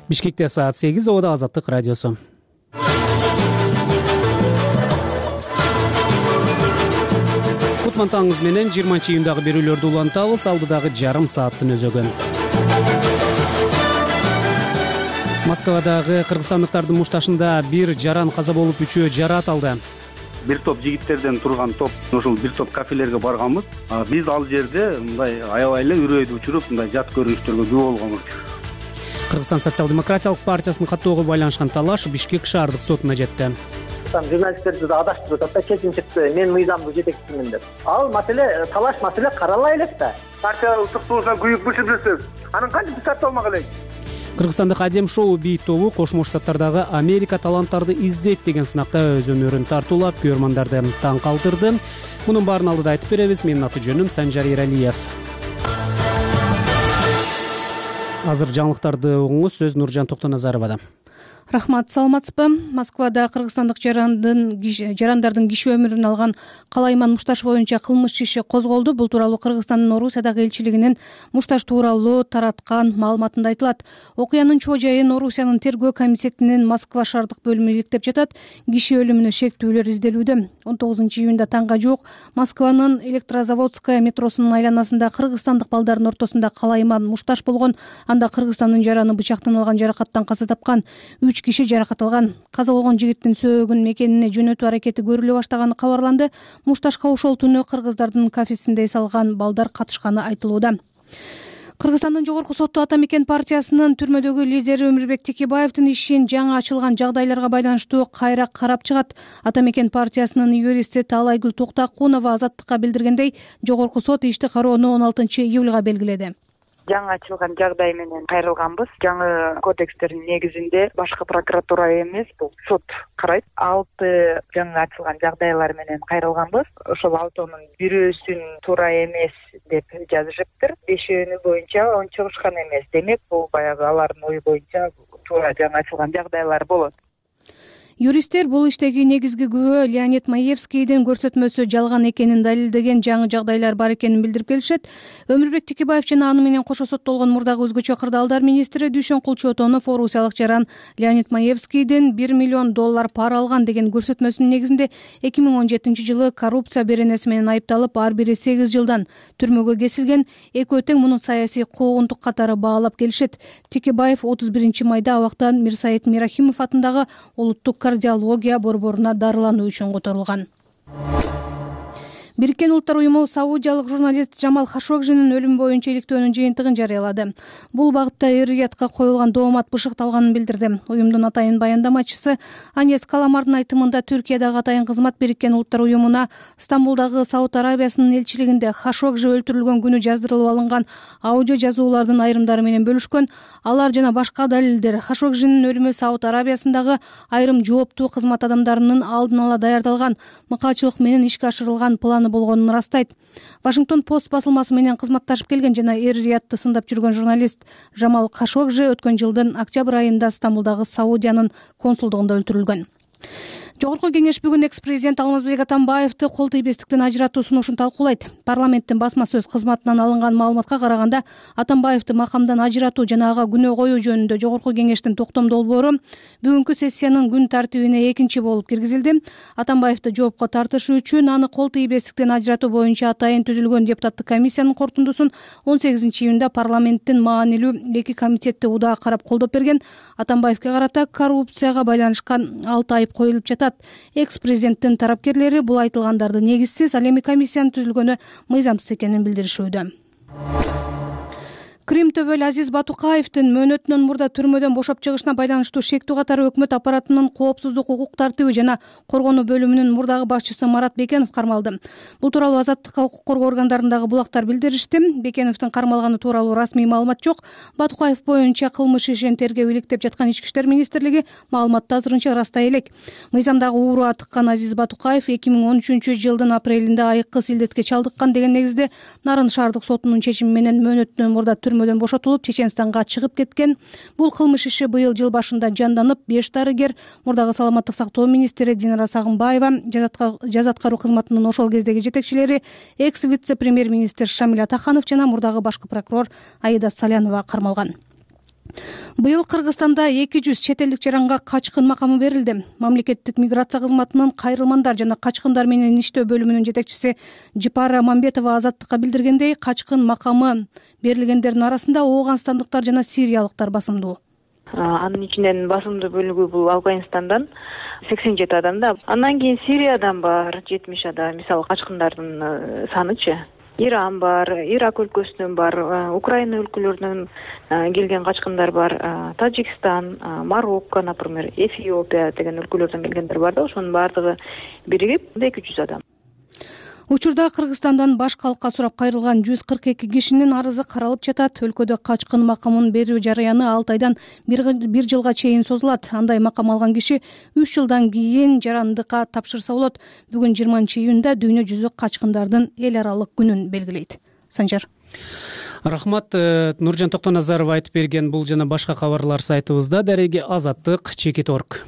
Бишкекте саат 8, Обада Азаттык радиосу. Кутман таңыңыз менен 20-июндагы берүүлөрдү улантабыз, алдыдагы жарым сааттын өзөгөн. Москвадагы кыргызстандыктардын мушташында бир жаран каза болуп, 3-өө жараат алды. Бир топ жигиттерден турган топ ушул бир топ кафелерге барганбыз. Биз ал жерде мындай аябай эле үрөйдү учуруп, мындай жат көрүнүштөргө күбө болгонбуз. Кыргызстан социал-демократиялык партиясынын каттоого байланышкан талаш Бишкек шаардык сотуна жетти. Журналисттерди да адаштырып атат да, чечим чыкты, мен мыйзамдуу жетекчимин деп. Ал маселе, талаш маселе каралай элек да. Партия устуктугунан күйүп бүшүрсөз, анан кантип тарталмак элек? Кыргызстандык Адем Шоу бийт тобу Кошмо Штаттардагы Америка таланттарды издейт деген сынакта өз өнөрүн тартуулап, көрөрмандарды таң калтырды. Мунун баарын алдыда айтып беребиз. Менин аты жөнүм Санжар Эралиев. Азыр жаңылыктарды угуңуз, сөз Нуржан Токтоназаровада. Рахмат, саламатсызбы? Москвада кыргызстандык жарандардын киши өмүрүн алган Калайман Мушташ боюнча кылмыш иши козголду. Бул тууралуу Кыргызстандын Орусиядагы элчилигинин Мушташ тууралуу тараткан маалыматында айтылат. Окуянын чоо жайын Орусиянын тергөө комитетинин Москва шаардык бөлүмү иликтеп жатат. Киши өлүмүнө шектүүлөр изделүүдө. 19-июнда таңга жуук Москванын Электрозаводская метросунун айланасында кыргызстандык балдардын ортосунда Калайман Мушташ болгон. Анда Кыргызстандын жараны бычактан алган жаракаттан каза тапкан. 3 киши жаракат алган. Каза болгон жигиттин сөөгүн мекенине жөнөтүү аракети көрүлө баштаганы кабарланды. Мушташка ошол түнү кыргыздардын кафесинде эс алган балдар катышканы айтылууда. Кыргызстандын жогорку соту Ата Мекен партиясынын түрмөдөгү лидери Өмүрбек Текебаевдин ишин жаңы ачылган жагдайларга байланыштуу кайра карап чыгат. Ата Мекен партиясынын юристи Таалайгүл Токтакунова Азаттыкка билдиргендей, жогорку сот ишти кароону 16-июлга белгиледи. Жаңы ачылган жагдай менен кайрылганбыз. Жаңы кодекстердин негизинде башкы прокуратура эмес, бул сот карайт. 6 жаңы ачылган жагдайлар менен кайрылганбыз. Ошол 6-нын бирөөсүн туура эмес деп жазышыптыр. 5-өө боюнча он чыгышкан эмес. Демек, бул баягы алардын ою боюнча туура жаңы ачылган жагдайлар болот. Юристтер бул иштеги негизги күбө Леонид Маевскийдин көрсөтмөсү жалган экенин далилдеген жаңы жагдайлар бар экенин билдирип келишет. Өмүрбек Текебаев жана аны менен кошо соттолгон мурдагы өзгөчө кырдаалдар министри Дүйшөн Кулчотонов орусиялык жаран Леонид Маевскийдин $1 миллион пара алган деген көрсөтмөсүнүн негизинде 2017-жылы коррупция беренеси менен айыпталып, ар бири 8 жылдан түрмөгө кесилген. Экөө тең муну саясий куугунтук катары баалап келишет. Текебаев 31 майда абактан Мирсаид Мирахимов атындагы улуттук кардиология борборуна дарылануу үчүн которулган. Бириккен Улуттар уюму саудиялык журналист Жамал Хашогжинин өлүмү боюнча иликтөөнүн жыйынтыгын жарыялады. Бул багытта эр-риятка коюлган доомат бышыкталганын билдирди. Уюмдун атайын баяндамачысы Анес Каламардын айтымында Түркиядагы атайын кызмат Бириккен Улуттар уюмуна Стамбулдагы Сауд Арабиясынын элчилигинде Хашогжи өлтүрүлгөн күнү жаздырылып алынган аудио жазуулардын айрымдары менен бөлүшкөн. Алар жана башка далилдер Хашогжинин өлүмү Сауд Арабиясындагы айрым жооптуу кызмат адамдарынын алдын ала даярдалган мыкаачылык менен ишке ашырылган планы болгонун ырастайт. Вашингтон Пост басылмасы менен кызматташып келген жана эр-риятты сындап жүргөн журналист Жамал Хашогжи өткөн жылдын октябрь айында Стамбулдагы Саудиянын консулдугунда өлтүрүлгөн. Жогорку кеңеш бүгүн экс-президент Алмазбек Атамбаевди кол тийбестиктен ажыратуу сунушун талкуулайт. Парламенттин басма сөз кызматынан алынган маалыматка караганда, Атамбаевди макамдан ажыратуу жана ага күнөө коюу жөнүндө жогорку кеңештин токтом долбоору бүгүнкү сессиянын күн тартибине экинчи болуп киргизилди. Атамбаевди жоопко тартыш үчүн аны кол тийбестиктен ажыратуу боюнча атайын түзүлгөн депутаттык комиссиянын корутундусун 18-июнда парламенттин маанилүү 2 комитети удаа карап колдоп берген. Атамбаевге карата коррупцияга байланышкан 6 айып коюлуп жатат. Экс-президенттин тарапкерлери бул айтылгандарды негизсиз, ал эми комиссиянын түзүлгөнү мыйзамсыз экенин билдиришүүдө. Крим төбөл Азиз Батукаевдин мөөнөтүнөн мурда түрмөдөн бошоп чыгышына байланыштуу шектүү катары өкмөт аппаратынын коопсуздук укук тартиби жана коргонуу бөлүмүнүн мурдагы башчысы Марат Бекенов кармалды. Бул тууралуу Азаттыкка укук коргоо органдарындагы булактар билдиришти. Бекеновдун кармалганы тууралуу расмий маалымат жок. Батукаев боюнча кылмыш ишин тергөө иликтеп жаткан Ички иштер министрлиги маалыматты азырынча ырастай элек. Мыйзамдагы ууруга тыккан Азиз Батукаев 2013-жылдын апрелинде айыккы силдетке чалдыккан деген негизде Нарын шаардык сотунун чечими менен мөөнөтүнөн мурда түрмөдөн бошотулуп Чеченстанга чыгып кеткен. Бул кылмыш иши быйыл жыл башында жанданып, 5 дарыгер, мурдагы саламаттык сактоо министри Динара Сагынбаева, жаза аткаруу кызматынын ошол кездеги жетекчилери, экс-вице-премьер-министр Шамил Атаханов жана мурдагы башкы прокурор Аида Салянова кармалган. Быйыл Кыргызстанда 200 чет элдик жаранга качкын макамы берилди. Мамлекеттик миграция кызматынын кайрылмандар жана качкындар менен иштөө бөлүмүнүн жетекчиси Жипара Мамбетова Азаттыкка билдиргендей, качкын макамы берилгендердин арасында ооганстандыктар жана сириялыктар басымдуу. Анын ичинен басымдуу бөлүгү бул Афганистандан 87 адам да. Андан кийин Сириядан бар 70 адам. Мисалы качкындардын санычы. Иран бар, Ирак өлкөсүнөн бар, Украина өлкөлөрүнөн келген качкындар бар, Тажикстан, Марокко, например, Эфиопия деген өлкөлөрдөн келгендер бар да, ошонун баардыгы биригип 200 адам. Учурда Кыргызстандан башка алкка сурап кайрылган 142 кишинин арызы каралып жатат. Өлкөдө качкын макамын берүү жарыяны 6 айдан 1 жылга чейин созулат. Андай макам алган киши 3 жылдан кийин жарандыкка тапшырса болот. Бүгүн 20-июнда дүйнө жүзү качкындардын эл аралык күнүн белгилейт. Санжар. Рахмат. Нуржан Токтоназарова айтып берген бул жана башка кабарлар сайтыбызда. Дареги Азаттык, Чекит.орг.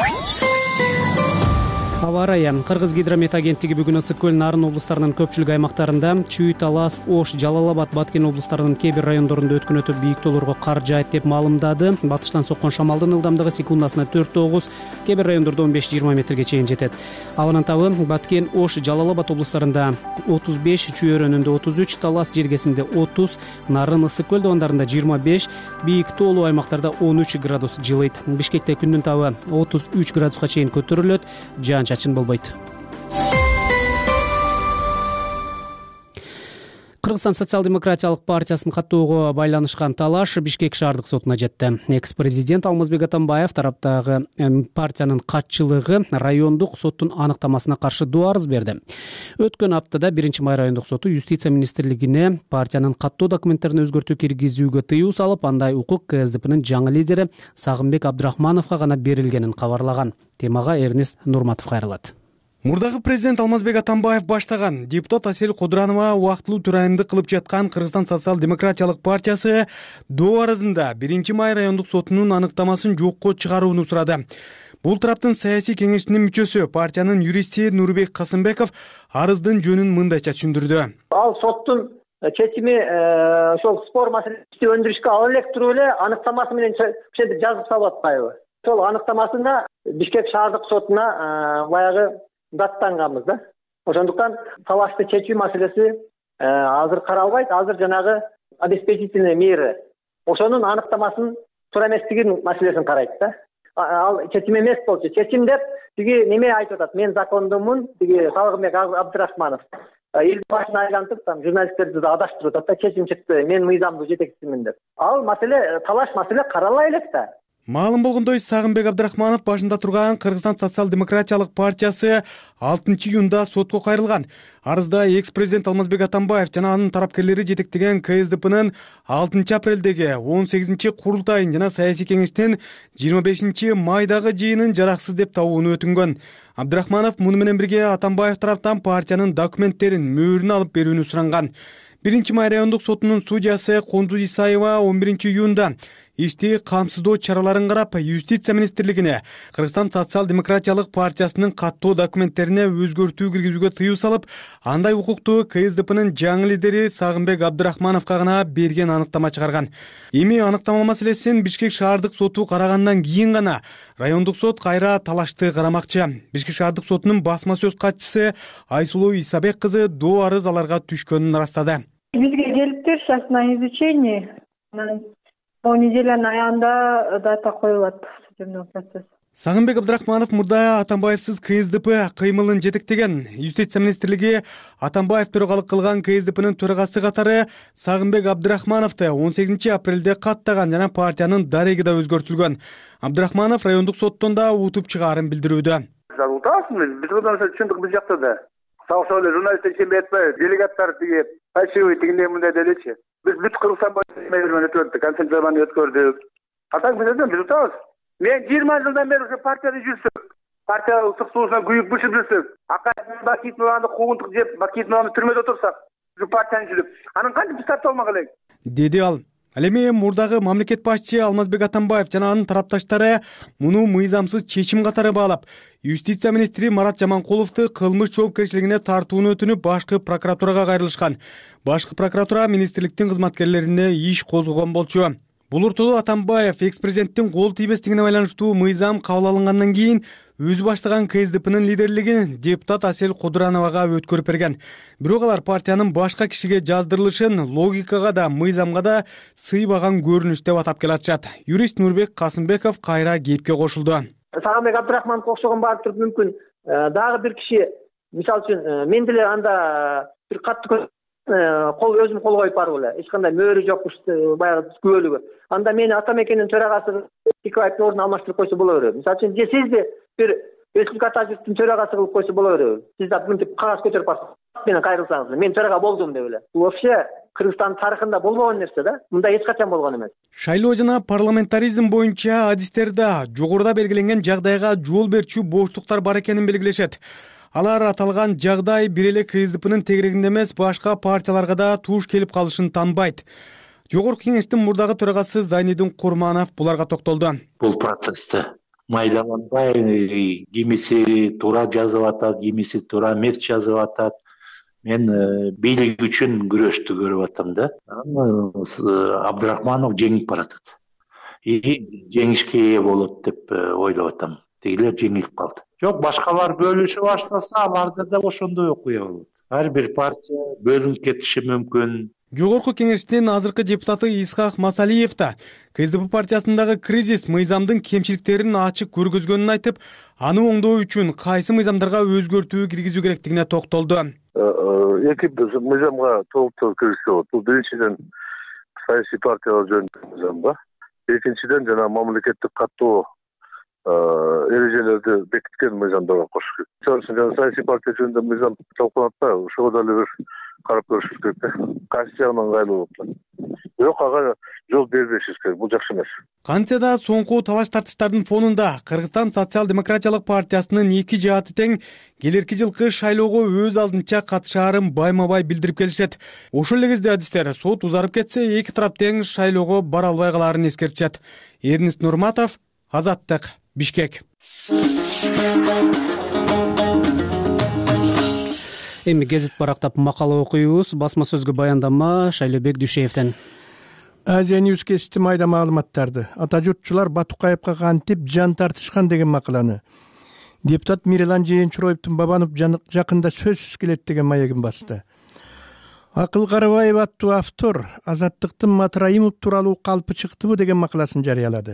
Аба ырайы. Кыргыз гидромет агенттиги бүгүн ысык көл, Нарын облустарынын көпчүлүк аймактарында, Чүй, Талас, Ош, Жалал-Абад, Баткен облустарынын кээ бир райондорунда өткөн өтө бийик тоолорго кар жаайт деп маалымдады. Батыштан соккон шамалдын ылдамдыгы секундасына 4-9, кээ бир райондордо 15-20 метрге чейин жетет. Абанын табы Баткен, Ош, Жалал-Абад облустарында 35, Чүй өрөөнүндө 33, Талас жергесинде 30, Нарын, ысык көл дабандарында 25, бийик тоолуу аймактарда 13 градус жылыйт. Бишкекте күндүн табы 33 градуска чейин көтөрүлөт. Чачын болбойт. Кыргызстан социал-демократиялык партиясынын каттоого байланышкан талаш Бишкек шаардык сотуна жетти. Экс-президент Алмазбек Атамбаев тараптагы партиянын катчылыгы райондук соттун аныктамасына каршы доо арыз берди. Өткөн аптада 1-май райондук соту юстиция министрлигине партиянын каттоо документтерин өзгөртүү киргизүүгө тыюу салып, андай укук КСДПнын жаңы лидери Сагынбек Абдрахмановго гана берилгенин кабарлаган. Темага Эрнис Нурматов кайрылат. Мурдагы президент Алмазбек Атамбаев баштаган, депутат Асель Кудранова убактылуу төрайымдык кылып жаткан Кыргызстан социал-демократиялык партиясы доо арызында 1-май райондук сотунун аныктамасын жокко чыгарууну сурады. Бул тараптын саясий кеңешинин мүчөсү, партиянын юристи Нурбек Касымбеков арыздын жөнүн мындайча түшүндүрдү. Ал соттун чечими ошол спор маселесин өндүрүшкө ала элек туруп эле аныктамасы менен ошентип жазып салып атпайбы? Ошол аныктамасында Бишкек шаардык сотуна баягы даттанганбыз да. Ошондуктан талашты чечүү маселеси азыр каралбайт. Азыр жанагы обеспечительный меры, ошонун аныктамасын туура эместигин маселесин карайт да. Ал чечим эмес болчу. Чечим деп тиги неме айтып атат. Мен закондумун, тиги Сагынбек Абдрахманов. Эл башына айлантып, там журналисттерди да адаштырып атат да, чечим чыкты. Мен мыйзамдуу жетекчисимин деп. Ал маселе, талаш маселе каралай элек да. Маалым болгондой, Сагынбек Абдрахманов башында турган Кыргызстан социал-демократиялык партиясы 6-июнда сотко кайрылган. Арызда экс-президент Алмазбек Атамбаев жана анын тарапкерлери жетектеген КСДПнын 6-апрелдеги 18-чи курултайын жана саясий кеңештин 25-майдагы жыйынын жараксыз деп табууну өтүнгөн. Абдрахманов муну менен бирге Атамбаев тараптан партиянын документтерин, мөөрүн алып берүүнү суранган. 1-май райондук сотунун судьясы Кондуз Исаева 11-июнда ишти камсыздоо чараларын карап, юстиция министрлигине Кыргызстан социал-демократиялык партиясынын каттоо документтерине өзгөртүү киргизүүгө тыюу салып, андай укукту КСДПнын жаңы лидери Сагынбек Абдрахмановго гана берген аныктама чыгарган. Эми аныктама маселесин Бишкек шаардык соту карагандан кийин гана райондук сот кайра талашты карамакчы. Бишкек шаардык сотунун басма сөз катчысы Айсулуу Исабек кызы доо арыз аларга түшкөнүн ырастады. Бизге келиптир сейчас на изучение. По неделянын аягында дата коюлат судебный процесс. Сагынбек Абдрахманов мурда Атамбаевсыз КСДП кыймылын жетектеген. Юстиция министрлиги Атамбаев төрагалык кылган КСДПнын төрагасы катары Сагынбек Абдрахмановду 18-апрелде каттаган жана партиянын дареги да өзгөртүлгөн. Абдрахманов райондук соттон да утуп чыгаарын билдирүүдө. Биз одан чындык биз жакта да. Саусал журналисттер ишенбей атпайбы, делегаттар тиги фальшивый тигиндей мындай делечи. Биз бүт Кыргызстан боюнча өткөрдүк, концентрацияларды өткөрдүк. Атаң биз утабыз. Мен 20 жылдан бери ушу партияда жүрсөм, партия ысык суусуна күйүп бышып жүрсөм, Бакитованы куугунтук жеп, Бакитованы түрмөдө отурсак, ушу партияны жүрүп, анын кантип старталмак элек? Деди ал. Ал эми мурдагы мамлекет башчы Алмазбек Атамбаев жана анын тарапташтары муну мыйзамсыз чечим катары баалап, юстиция министри Марат Жаманкуловду кылмыш жоопкерчилигине тартууну өтүнүп, башкы прокуратурага кайрылышкан. Башкы прокуратура министрликтин кызматкерлерине иш козгогон болчу. Бул ортодо Атамбаев экс президенттин кол тийбестигине байланыштуу мыйзам кабыл алынгандан кийин өзү баштаган КСДПнын лидерлигин депутат Асель Кудурановага өткөрүп берген. Бирок алар партиянын башка кишиге жаздырылышын логикага да мыйзамга да сыйбаган көрүнүш деп атап келатышат. Юрист Нурбек Касымбеков кайра кепке кошулду. Сагынбек Абдрахмановго окшогон барып туруп мүмкүн дагы бир киши, мисалы үчүн мен деле анда бир катты өзүм кол коюп барып эле, эч кандай мөөрү жок баягы күбөлүгү. Анда мени ата мекендин төрагасы Тикаевдин ордуна алмаштырып койсо боло береби. Мисалы үчүн, же сизди бир республика атажыктын төрагасы кылып койсо боло береби. Сиз да бүгүн кагаз көтөрүп барсаңыз, менен кайрылсаңыз, мен төрага болдум деп эле. Бул вообще Кыргызстандын тарыхында болбогон нерсе да. Мындай эч качан болгон эмес. Шайлоо жана парламентаризм боюнча адистерде жогоруда белгиленген жагдайга жол берчү боштуктар бар экенин белгилешет. Алар аталган жагдай бир эле КСДПнын тегерегинде эмес, башка партияларга да туш келип калышын танбайт. Жогорку кеңештин мурдагы төрагасы Зайнидин Курманов буларга токтолду. Бул процессте майдаланбай, кимиси туура жазып атат, кимиси туура эмес жазып атат. Мен бийлик үчүн күрөштү көрүп атам да. Абдрахманов жеңип баратат. Жеңишке ээ болот деп ойлоп атам. Тегилер жеңилип калды. Жок, башкалар бөлүшүп баштаса, аларда да ошондой окуя болот. Ар бир партия бөлүнүп кетиши мүмкүн. Жогорку кеңештин азыркы депутаты Исхак Масалиев да КСДП партиясындагы кризис мыйзамдын кемчиликтерин ачык көргөзгөнүн айтып, аны оңдоо үчүн кайсы мыйзамдарга өзгөртүү киргизүү керектигине токтолду. Эки мыйзамга толуктуу киргизсе болот. Бул биринчиден саясий партиялар жөнүндө мыйзам бар. Экинчиден жана мамлекеттик каттоо эрежелерди бекиткен мыйзамдарга кошуш керек. Мисалы үчүн саясий партия жөнүндө мыйзам талкууланат да, ошого дагы бир карап көрүшүбүз керек да. Кайсы жагынан ыңгайлуу болот. Бирок ага жол бербешибиз керек. Бул жакшы эмес. Кантсе да соңку талаш тартыштардын фонунда Кыргызстан социал-демократиялык партиясынын эки жааты тең келерки жылкы шайлоого өз алдынча катышаарын байма-бай билдирип келишет. Ошол эле кезде адистер сот узарып кетсе, эки тарап тең шайлоого бара албай калаарын эскертишет. Эрнист Нурматов, Азаттык, Бишкек. Эми гезит барактап макала окуйбуз. Басма сөзгө баяндама Шайлообек Дүйшеевден. Азия Ньюс кести майда маалыматтарды. Ата журтчулар Батукаевга кантип жан тартышкан деген макаланы депутат Мирелан Жээнчуроевдун Бабанов жакында сөзсүз келет деген маегин басты. Акыл Карыбаев аттуу автор Азаттыктын Матраимов тууралуу калпы чыктыбы деген макаласын жарыялады.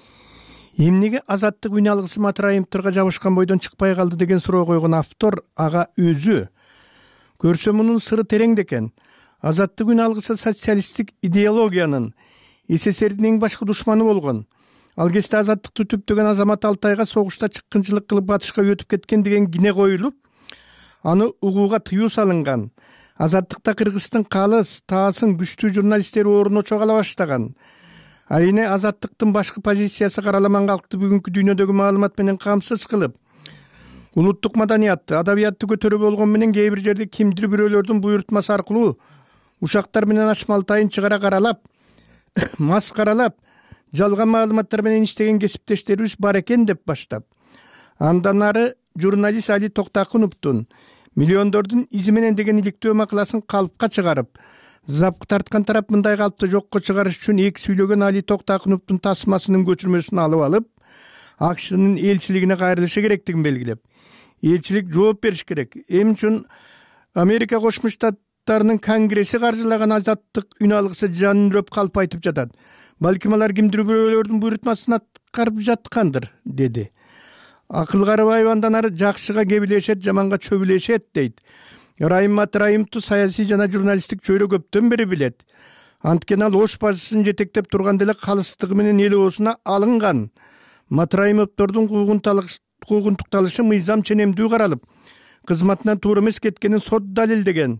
Эмнеге Азаттык үн алгысы Матраимовторго жабышкан бойдон чыкпай калды деген суроо койгон автор ага өзү көрсө мунун сыры терең экен. Азаттык үн алгысы социалисттик идеологиянын СССРдин эң башкы душманы болгон. Ал кезде азаттыкты түптөгөн азамат Алтайга согушта чыккынчылык кылып батышка өтүп кеткен деген кине коюлуп, аны угууга тыюу салынган. Азаттыкта Кыргыздын калыс, таасын күчтүү журналисттери ордуна чогала баштаган. Айне азаттыктын башкы позициясы караламан калкты бүгүнкү дүйнөдөгү маалымат менен камсыз кылып, улуттук маданиятты, адабиятты көтөрүү болгон менен кээ бир жерде кимдир бирөөлөрдүн буйрутмасы аркылуу ушактар менен Ачмалтайын чыгара каралап, маскаралап, жалган маалыматтар менен иштеген кесиптештерибиз бар экен деп баштап, андан ары журналист Али Токтакуновдун миллиондордун изи менен деген иликтөө макаласын калпка чыгарып, запкы тарткан тарап мындай калпты жокко чыгарыш үчүн эки сүйлөгөн Али Токтакуновдун тасмасынын көчүрмөсүн алып алып, АКШнын элчилигине кайрылышы керектигин белгилеп, элчилик жооп бериш керек. Эми үчүн Америка Кошмо Штаттарынын Конгресси каржылаган азаттык үн алгысы жанүрөп калп айтып жатат. Балким алар кимдир бирөөлөрдүн буйрутмасын аткарып жаткандыр, деди. Акыл Карыбаев андан ары жакшыга кебилешет, жаманга чөбүлешет дейт. Райым Матраимовду саясий жана журналисттик чөйрө көптөн бери билет. Анткени ал ош башчысын жетектеп турган деле калыстыгы менен эл оосуна алынган. Матраимовдордун куугунтукталышы мыйзам ченемдүү каралып, кызматынан туура эмес кеткенин сот далилдеген.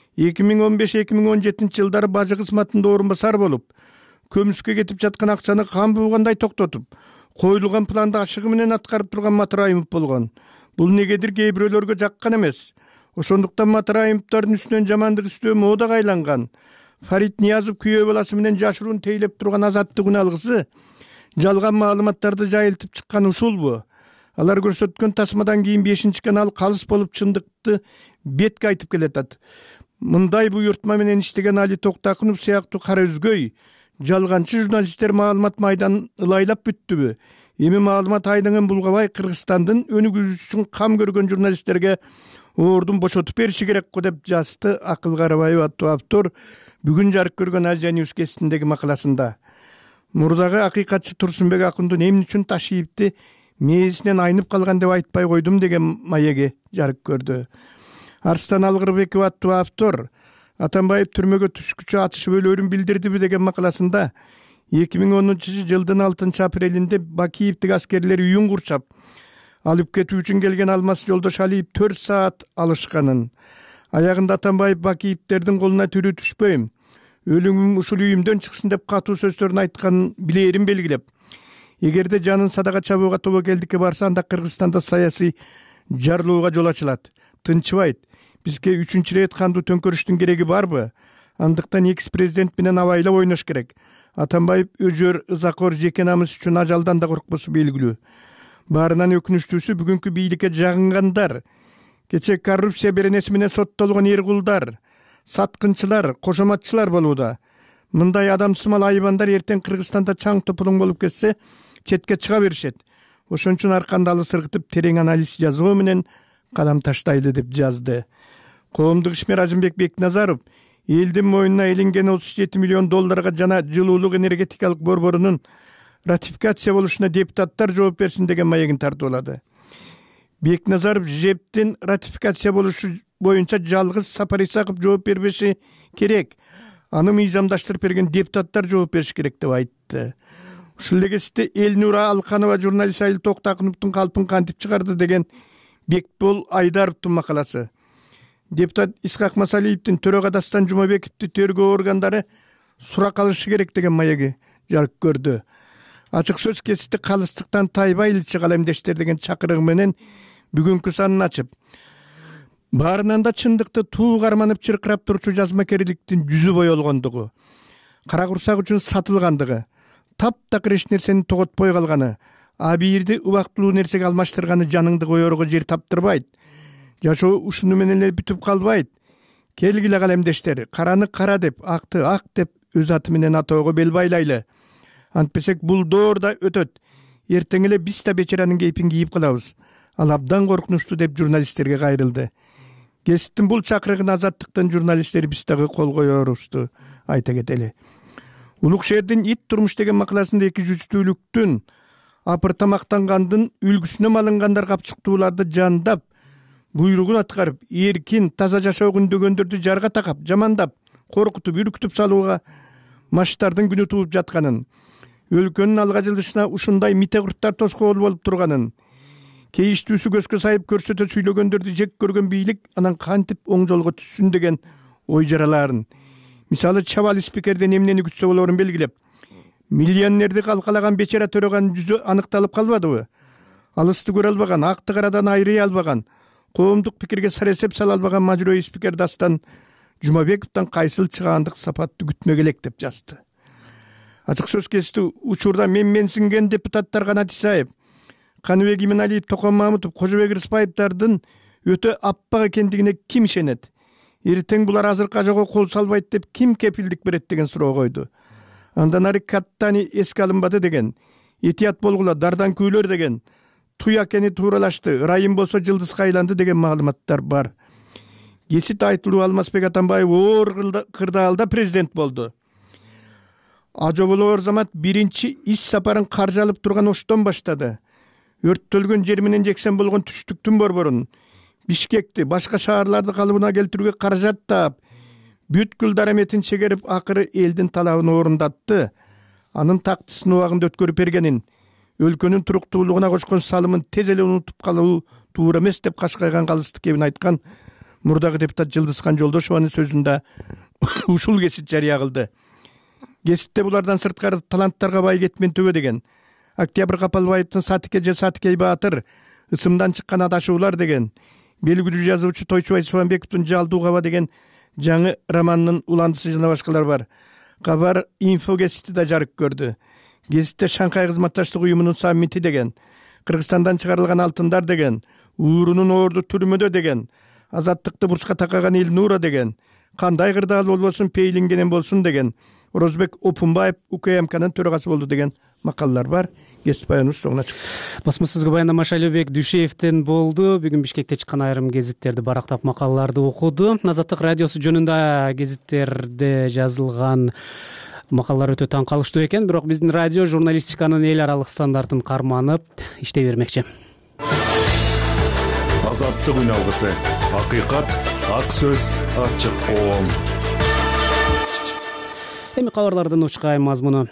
2015-2017 жылдары бажы кызматында орун басар болуп, көмүскө кетип жаткан акчаны кан буугандай токтотуп, коюлган планды ашыгы менен аткарып турган Матраимов болгон. Бул негедир кээ бирөөлөргө жаккан эмес. Ошондуктан Матраимовдордун үстүнөн жамандык истөө модага айланган. Фарид Ниязов күйөө баласы менен жашыруун тейлеп турган азаттык үн алгысы жалган маалыматтарды жайылтып чыккан ушулбу? Алар көрсөткөн тасмадан кийин 5-чи канал калыс болуп чындыкты бетке айтып келатат. Мындай буйртма менен иштеген Али Токтакунов сыяктуу кара үзгөй жалганчы журналисттер маалымат майданын ылайлап бүттүбү? Эми маалымат айдыңын булгабай Кыргызстандын өнүгүүсү үчүн кам көргөн журналисттерге ордун бошотуп бериши керек го деп жазды Акыл Карабаева аттуу автор бүгүн жарык көргөн Азия Ньюс кестиндеги макаласында. Мурдагы акыйкатчы Турсунбек Акундун эмне үчүн Ташиевди мээсинен айнып калган деп айтпай койдум деген маеги жарык көрдү. Арстан Алгырбеков аттуу автор Атамбаев түрмөгө түшкүчө атышып өлөрүн билдирдиби деген макаласында 2010 жылдын 6 апрелинде Бакиевдик аскерлер үйүн курчап алып кетүү үчүн келген Алмаз Жолдош Алиев 4 саат алышканын, аягында Атамбаев Бакиевдердин колуна тирүү түшпөйм, өлүмүм ушул үйүмдөн чыксын деп катуу сөздөрүн айтканын билээрин белгилеп, эгерде жанын садака чабууга тобокелдикке барса, анда Кыргызстанда саясий жарлоога жол ачылат. Тынчыбайт. Бизге 3-чү рет кандуу төңкөрүштүн кереги барбы? Андыктан экс-президент менен абайлап ойнош керек. Атамбаев өжөр, ызакор, жеке намыс үчүн ажалдан да коркпосу белгилүү. Баарынан өкүнүчтүүсү бүгүнкү бийликке жагынгандар, кече коррупция беренеси менен соттолгон эркулдар, саткынчылар, кошоматчылар болууда. Мындай адамсымал айбандар эртең Кыргызстанда чаң топулуң болуп кетсе, четке чыга беришет. Ошон үчүн аркандалы сыргытып терең анализ жазуу менен кадам таштайлы деп жазды. Коомдук ишмер Азимбек Бекназаров элдин мойнуна илинген $37 миллион жана жылуулук энергетикалык борборунун ратификация болушуна депутаттар жооп берсин деген маегин тартуулады. Бекназаров ЖЭПтин ратификация болушу боюнча жалгыз Сапар Исаков жооп бербеши керек. Аны мыйзамдаштырып берген депутаттар жооп бериши керек деп айтты. Ушул эле кезекте Элнура Алканова журналист Айыл Токтакуновдун калпын кантип чыгарды деген Бекбол Айдаровдун макаласы. Депутат Исхак Масалиевдин Төрөгө Дастан Жумабековду тергөө органдары сурак алышы керек деген маеги жарык көрдү. Ачык сөз кесипти калыстыктан тайбайлычы калемдештер деген чакырыгы менен бүгүнкү санын ачып, баарынан да чындыкты туу карманып чыркырап турчу жазмакерликтин жүзү боелгондугу, кара курсак үчүн сатылгандыгы, таптакыр эч нерсени тоготпой калганы, абийирди убактылуу нерсеге алмаштырганы жаныңды коерго жер таптырбайт. Жашоо ушуну менен эле бүтүп калбайт. Келгиле калемдештер, караны кара деп, акты ак деп өз аты менен атоого бел байлайлы. Антпесек бул доор да өтөт. Эртең эле биз да бечаранын кейпин кийип калабыз. Ал абдан коркунучтуу деп журналисттерге кайрылды. Кесиптин бул чакырыгын Азаттыктын журналисттери биз дагы кол коерубузду айта кетели. Улукшээрдин ит турмуш деген макаласында 200-түлүктүн апыр тамактангандын үлгүсүнө малынгандар капчыктууларды жандап, буйругун аткарып, эркин, таза жашоо күндөгөндөрдү жарга такап, жамандап, коркутуп, үркүтүп салууга маштардын күнү тууп жатканын, өлкөнүн алга жылышына ушундай мите курттар тоскоол болуп турганын, кейиштүүсү көзгө сайып көрсөтө сүйлөгөндөрдү жек көргөн бийлик анан кантип оң жолго түшсүн деген ой жараларын, мисалы чабал спикерден эмнени күтсө болорун белгилеп, миллионерди калкалаган бечара Төрөгөнүн жүзү аныкталып калбадыбы? Алысты көрө албаган, акты карадан айрый албаган, коомдук пикирге саресеп сала албаган мажурой спикер Дастан Жумабековдон кайсыл чыгаандык сапатты күтмө келек деп жазды. Ачык сөз кести учурда менсинген депутаттар Канат Исаев, Каныбек Иманалиев, Токон Мамутов, Кожобек Рыспаевдардын өтө аппак экендигине ким ишенет? Эртең булар азыркы ажого кол салбайт деп ким кепилдик берет деген суроо койду. Андан ары Каттани эске алынбады деген, этият болгула дардан күйлөр деген, туй акени тууралашты, ырайым болсо жылдызга айланды деген маалыматтар бар. Кесит айтылуу Алмазбек Атамбаев оор кырдаалда президент болду. Ажоболоор замат биринчи иш сапарын каржы алып турган Оштон баштады. Өрттөлгөн жер менен жексен болгон түштүктүн борборун, Бишкекти, башка шаарларды калыбына келтирүүгө каражат таап, бүткүл дараметин чегерип, акыры элдин талабын орундатты. Анын тактысын убагында өткөрүп бергенин, өлкөнүн туруктуулугуна кошкон салымын тез эле унутуп калуу туура эмес деп кашкайган калыстык кебин айткан мурдагы депутат Жылдызхан Жолдошованын сөзүндө ушул кесит жарыя кылды. Кеситте булардан сырткары таланттарга бай кетмен төбө деген, Октябрь Капалбаевдин Сатыке же Сатыкей Баатыр, ысымдан чыккан адашуулар деген, белгилүү жазуучу Тойчубай Субанбековдун Жалдуу Каба деген жаңы романынын уландысы жана башкалар бар. Кабар инфо кесити да жарык көрдү. Кеситте Шанхай кызматташтык уюмунун саммити деген, Кыргызстандан чыгарылган алтындар деген, уурунун оорду түрмөдө деген, азаттыкты бурчка такаган Элнура деген, кандай кырдаал болбосун пейлингенен болсун деген, Орозбек Опунбаев УКМКнын төрагасы болду деген макалалар бар. Кесип баяныбыз соңуна чыкты. Басмасызга баяндама Шайлообек Дүйшеевден болду. Бүгүн Бишкекте чыккан айрым гезиттерди барактап макалаларды окуду. Азаттык радиосу жөнүндө гезиттерде жазылган макалалар өтө таң калыштуу экен, бирок биздин радио журналистиканын эл аралык стандартын карманып иштей бермекчи. Азаттык үн алгысы. Акыйкат, ак сөз, ачык коом. Эми кабарлардын учкай мазмуну.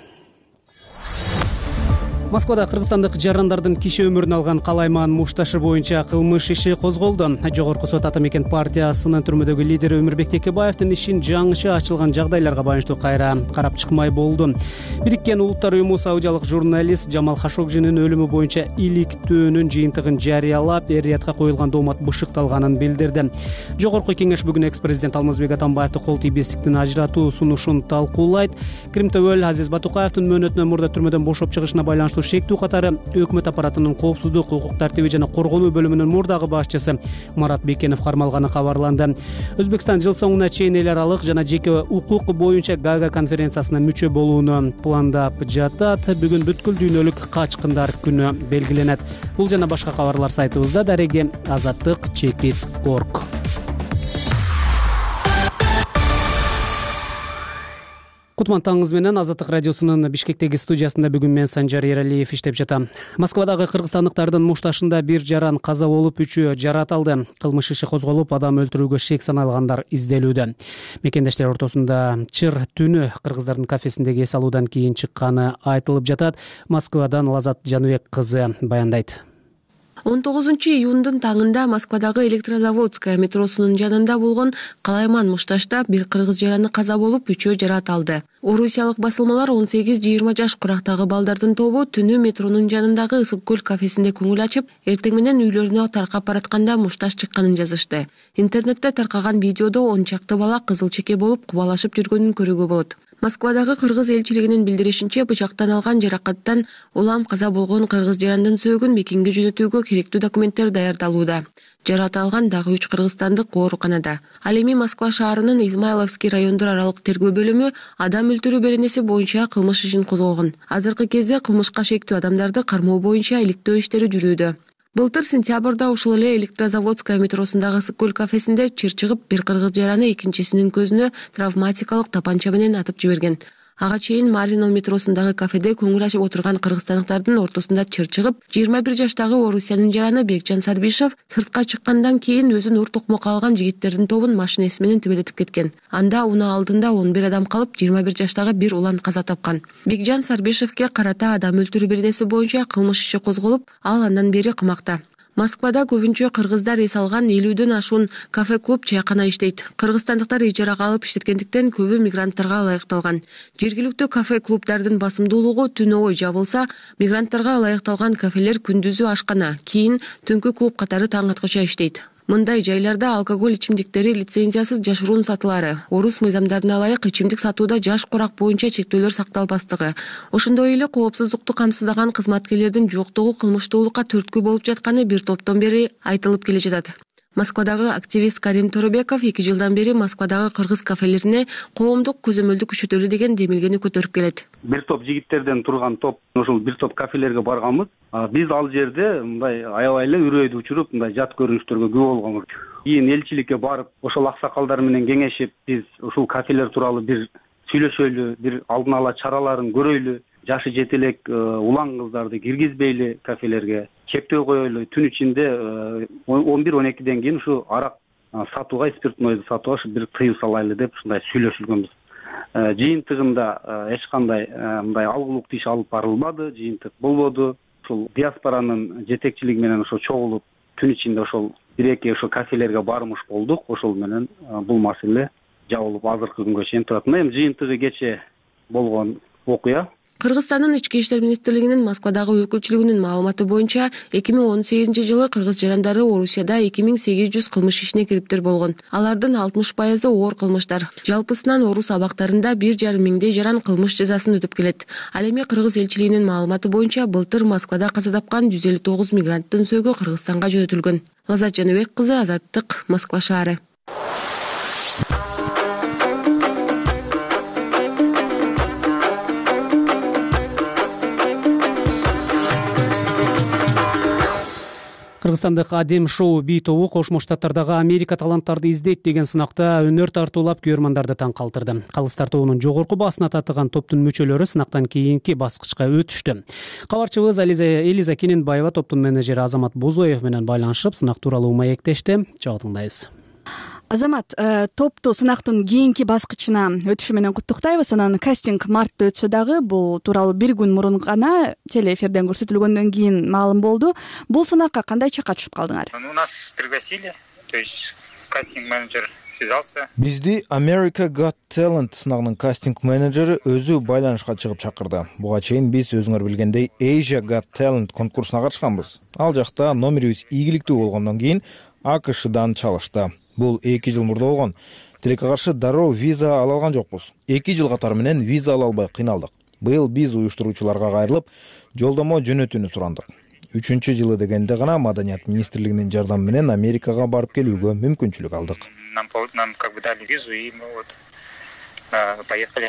Москвада кыргызстандык жарандардын киши өмүрүн алган Калайман Мушташы боюнча кылмыш иши козголду. Жогорку сот Ата Мекен партиясынын түрмөдөгү лидери Өмүрбек Текебаевдин ишин жаңыча ачылган жагдайларга байланыштуу кайра карап чыкмай болду. Бириккен Улуттар уюму саудиялык журналист Жамал Хашогжинин өлүмү боюнча иликтөөнүн жыйынтыгын жарыялап, эр-риятка коюлган доомат бышыкталганын билдирди. Жогорку кеңеш бүгүн экс-президент Алмазбек Атамбаевди кол тийбестиктен ажыратуу сунушун талкуулайт. Крим ТВ Азиз Батукаевдин мөөнөтүнөн мурда түрмөдөн бошоп чыгышына байланыштуу шектүү катары өкмөт аппаратынын коопсуздук, укук тартиби жана коргонуу бөлүмүнүн мурдагы башчысы Марат Бекенов кармалганы кабарланды. Өзбекстан жыл соңуна чейин эл аралык жана жеке укук боюнча Гага конференциясына мүчө болууну пландап жатат. Бүгүн бүткүл дүйнөлүк качкындар күнү белгиленет. Бул жана башка кабарлар сайтыбызда дареги azattik.org. Кутман таңыңыз менен Азаттык радиосунун Бишкектеги студиясында бүгүн мен Санжар Эралиев иштеп жатам. Москвадагы кыргызстандыктардын мушташында бир жаран каза болуп, 3-ü жаратылды. Кылмыш иши козголуп, адам өлтүрүүгө шек саналгандар изделүүдө. Мекендештер ортосунда чыр түнү кыргыздардын кафесиндеги эс алуудан кийин чыкканы айтылып жатат. Москвадан Лазат Жаныбек кызы баяндайт. 19-июндун таңында Москвадагы Электрозаводская метросунун жанында болгон Калайман Мушташта бир кыргыз жараны каза болуп, 3-ü жаратылды. Орусиялык басылмалар 18-20 жаш курактагы балдардын тобу түнү метронун жанындагы Ысык көл кафесинде көңүл ачып, эртең менен үйлөрүнө таркап баратканда Мушташ чыкканын жазышты. Интернетте таркаган видеодо 10 чакты бала кызыл чеке болуп кубалашып жүргөнүн көрүүгө болот. Москвадагы кыргыз элчилигинин билдиришинче, бычактан алган жаракаттан улам каза болгон кыргыз жарандын сөөгүн Мекенге жөнөтүүгө керектүү документтер даярдалууда. Жаратылган дагы 3 кыргызстандык ооруканада. Ал эми Москва шаарынын Измайловский райондор аралык тергөө бөлүмү адам өлтүрүү беренеси боюнча кылмыш ишин козгогон. Азыркы кезде кылмышка шектүү адамдарды кармоо боюнча иликтөө иштери жүрүүдө. Былтыр сентябрда ушул эле Электрозаводская метросундагы Ысык көл кафесинде чыр чыгып, бир кыргыз жараны экинчисинин көзүнө травматикалык тапанча менен атып жиберген. Ага чейин Марино метросундагы кафеде көңүл ачып отурган кыргызстандыктардын ортосунда чыр чыгып, 21 жаштагы Орусиянын жараны Бекжан Сарбишев сыртка чыккандан кийин өзүн ур токмокко алган жигиттердин тобун машинеси менен тебелетип кеткен. Анда унаа алдында 11 адам калып, 21 жаштагы бир улан каза тапкан. Бекжан Сарбишевке карата адам өлтүрүү беренеси боюнча кылмыш иши козголуп, ал андан бери камакта. Москвада көбүнчө кыргыздар эс алган 50дөн ашуун кафе-клуб, чайкана иштейт. Кыргызстандыктар ижарага алып иштеткендиктен көбү мигранттарга ылайыкталган. Жергиликтүү кафе-клубдардын басымдуулугу түнү ой жабылса, мигранттарга ылайыкталган кафелер күндүзү ашкана, кийин түнкү клуб катары таң аткыча иштейт. Мындай жайларда алкоголь ичимдиктери лицензиясыз жашыруун сатылары, орус мыйзамдарына ылайык ичимдик сатууда жаш курак боюнча чектөөлөр сакталбастыгы, ошондой эле коопсуздукту камсыздаган кызматкерлердин жоктугу кылмыштуулукка түрткү болуп жатканы бир топтон бери айтылып келе жатат. Москвадагы активист Карим Торобеков 2 жылдан бери Москвадагы кыргыз кафелерине коомдук көзөмөлдү күчөтөлү деген демилгени көтөрүп келет. Бир топ жигиттерден турган топ ошол бир топ кафелерге барганбыз. Биз ал жерде мындай аябай эле үрөйдү учуруп, мындай жат көрүнүштөргө күбө болгонбуз. Кийин элчиликке барып, ошол аксакалдар менен кеңешип, биз ушул кафелер тууралуу бир сүйлөшөлү, бир алдын ала чараларын көрөйлү, жашы жете элек улан кыздарды киргизбейли кафелерге, чектөө коелу. Түн ичинде 11-12ден кийин ушу арак сатууга, спиртнойду сатууга бир тыюу салайлы деп ушундай сүйлөшүлгөнбүз. Жыйынтыгында эч кандай мындай алгылыктуу иш алып барылбады, жыйынтык болбоду. Ушул диаспоранын жетекчилиги менен ошо чогулуп, түн ичинде ошол 1-2 ошо кафелерге бармыш болдук. Ошол менен бул маселе жабылып азыркы күнгө чейин турат. Эми жыйынтыгы кече болгон окуя. Кыргызстандын ички иштер министрлигинин Москвадагы өкүлчүлүгүнүн маалыматы боюнча 2018-жылы кыргыз жарандары Орусияда 2800 кылмыш ишине кириптир болгон. Алардын 60% оор кылмыштар. Жалпысынан орус абактарында 1,5 миңдей жаран кылмыш жазасын өтүп келет. Ал эми кыргыз элчилигинин маалыматы боюнча былтыр Москвада каза тапкан 159 мигранттын сөөгү Кыргызстанга жөнөтүлгөн. Лазат Жаныбек кызы, Азаттык, Москва шаары. Кыргызстандык Адем Шоу би тобу Кошмо Штаттардагы Америка таланттарды издейт деген сынакта өнөр тартуулап көрөрмандарды таң калтырды. Калыстар тобунун жогорку басына татыган топтун мүчөлөрү сынактан кийинки баскычка өтүштү. Кабарчыбыз Элиза Кененбаева топтун менеджери Азамат Бузоев менен байланышып сынак тууралуу маектешти. Чогуу тыңдайбыз. Азамат, топту сынактын кийинки баскычына өтүшү менен куттуктайбыз. Анан кастинг мартта өтсө дагы бул тууралуу бир күн мурун гана телеэфирден көрсөтүлгөндөн кийин маалым болду. Бул сынакка кандайча катышып калдыңар? Нас пригласили, то есть кастинг менеджер связался. Бизди America Got Talent сынагынын кастинг менеджери өзү байланышка чыгып чакырды. Буга чейин биз өзүңөр билгендей Asia Got Talent конкурсуна катышканбыз. Ал жакта номерибиз ийгиликтүү болгондон кийин АКШдан чалышты. Бул 2 жыл мурда болгон. Тилекке каршы дароо виза ала алган жокпуз. 2 жыл катары менен виза ала албай кыйналдык. Быйыл биз уюштуруучуларга кайрылып, жолдомо жөнөтүүнү сурандык. 3-чү жылы дегенде гана Маданият министрлигинин жардамы менен Америкага барып келүүгө мүмкүнчүлүк алдык. Нам как бы дали визу и мы вот поехали.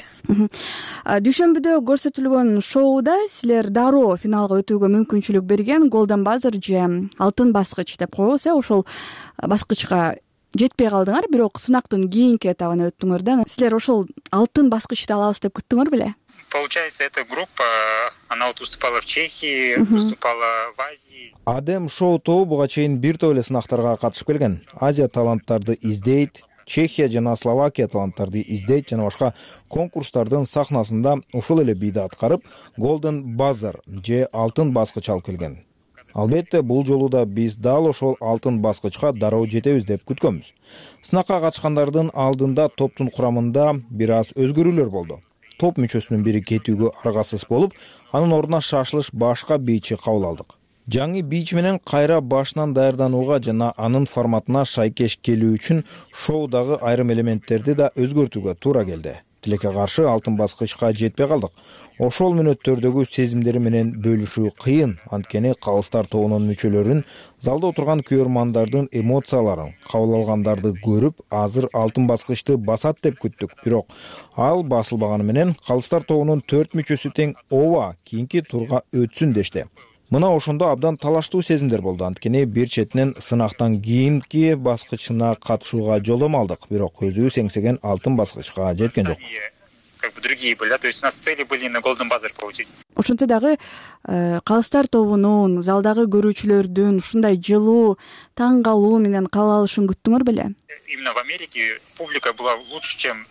Дүйшөмбүдө көрсөтүлгөн шоуда силер дароо финалга өтүүгө мүмкүнчүлүк берген Golden Buzzer же алтын баскыч деп коебуз. Ошол баскычка жетпей калдыңар, бирок сынактын кийинки этабына өттүңөр да. Силер ошол алтын баскычты алабыз деп күттүңөр беле? Получается, эта группа, она вот выступала в Чехии, выступала в Азии. Адем Шоу тобу буга чейин бир топ эле сынактарга катышып келген. Азия таланттарды издейт, Чехия жана Словакия таланттарды издейт жана башка конкурстардын сахнасында ушул эле бийди аткарып, Golden Buzzer же алтын баскыч алып келген. Албетте, бул жолу да биз дал ошол алтын баскычка дароо жетебиз деп күткөнбүз. Сынакка катышкандардын алдында топтун курамында бир аз өзгөрүүлөр болду. Топ мүчөсүнүн бири кетүүгө аргасыз болуп, анын ордуна шашылыш башка бийчи кабыл алдык. Жаңы бийчи менен кайра башынан даярданууга жана анын форматына шайкеш келүү үчүн шоудагы айрым элементтерди да өзгөртүүгө туура келди. Тилекке каршы алтын баскычка жетпей калдык. Ошол мүнөттөрдөгү сезимдери менен бөлүшүү кыйын, анткени Калыстар тобунун мүчөлөрүн, залда отурган көрөрмандардын эмоцияларын, кабыл алгандарды көрүп, азыр алтын баскычты басат деп күттүк. Бирок ал басылбаганы менен Калыстар тобунун 4 мүчөсү тең ооба, кийинки турга өтсүн дешти. Мына ошондо абдан талаштуу сезимдер болду, анткени бир четинен сынактан кийинки баскычына катышууга жолдомо алдык, бирок өзүбүз эңсеген алтын баскычка жеткен жокпуз. Как бы другие были, то есть у нас цели были на Golden Buzzer получить. Ошентсе дагы Калыстар тобунун залдагы көрүүчүлөрдүн ушундай жылуу, таң калуу менен кабыл алышын күттүңөр беле? Именно в Америке публика была лучше, чем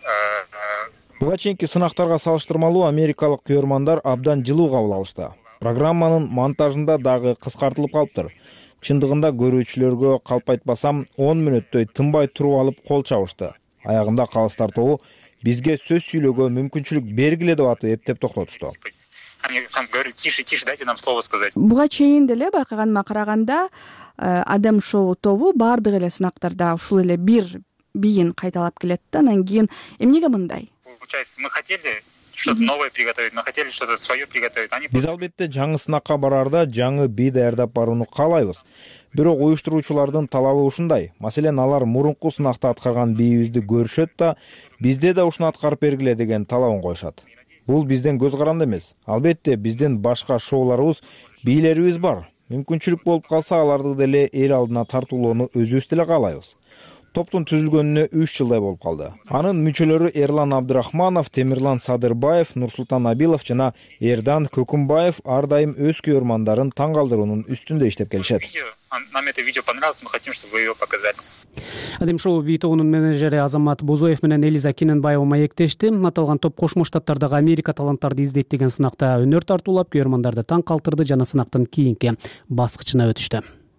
Буга чейинки сынактарга салыштырмалуу америкалык көрөрмандар абдан жылуу кабыл алышты. Программанын монтажында дагы кыскартылып калыптыр. Чындыгында көрүүчүлөргө калп айтпасам 10 мүнөттөй тынбай туруп алып кол чабышты. Аягында Калыстар тобу бизге сөз сүйлөөгө мүмкүнчүлүк бергиле деп атып эптеп токтотушту. Они там говорят: тише, дайте нам слово сказать. Буга чейин деле байкаганыма караганда Адем Шоу тобу бардык эле сынактарда ушул эле бир бийин кайталап келет да. Анан кийин эмнеге мындай? Получается, мы хотели что-то новое приготовить, мы хотели что-то свое приготовить. Биз албетте жаңы сынакка барарда жаңы бий даярдап барууну каалайбыз. Бирок уюштуруучулардын талабы ушундай. Маселен, алар мурунку сынакта аткарган бийибизди көрүшөт да, бизде да ушуну аткарып бергиле деген талабын коюшат. Бул бизден көз каранды эмес. Албетте, биздин башка шоуларыбыз, бийлерибиз бар. Мүмкүнчүлүк болуп калса, аларды деле эл алдына тартуулоону өзүбүз деле каалайбыз. Топтун түзүлгөнүнө 3 жылдай болуп калды. Анын мүчөлөрү Эрлан Абдрахманов, Темирлан Садырбаев, Нурсултан Набилов жана Эрдан Көкүмбаев ар дайым өз көрөрмандарын таң калтыруунун үстүндө иштеп келишет. Нам это видео понравилось, мы хотим, чтобы вы его показали. Адем Шоу би тобунун менеджери Азамат Бузоев менен Элиза Кененбаева маектешти. Аталган топ Кошмо Штаттардагы Америка таланттарды издейт деген сынакта өнөр тартуулап, көрөрмандарды таң калтырды жана сынактын кийинки баскычына өтүштү.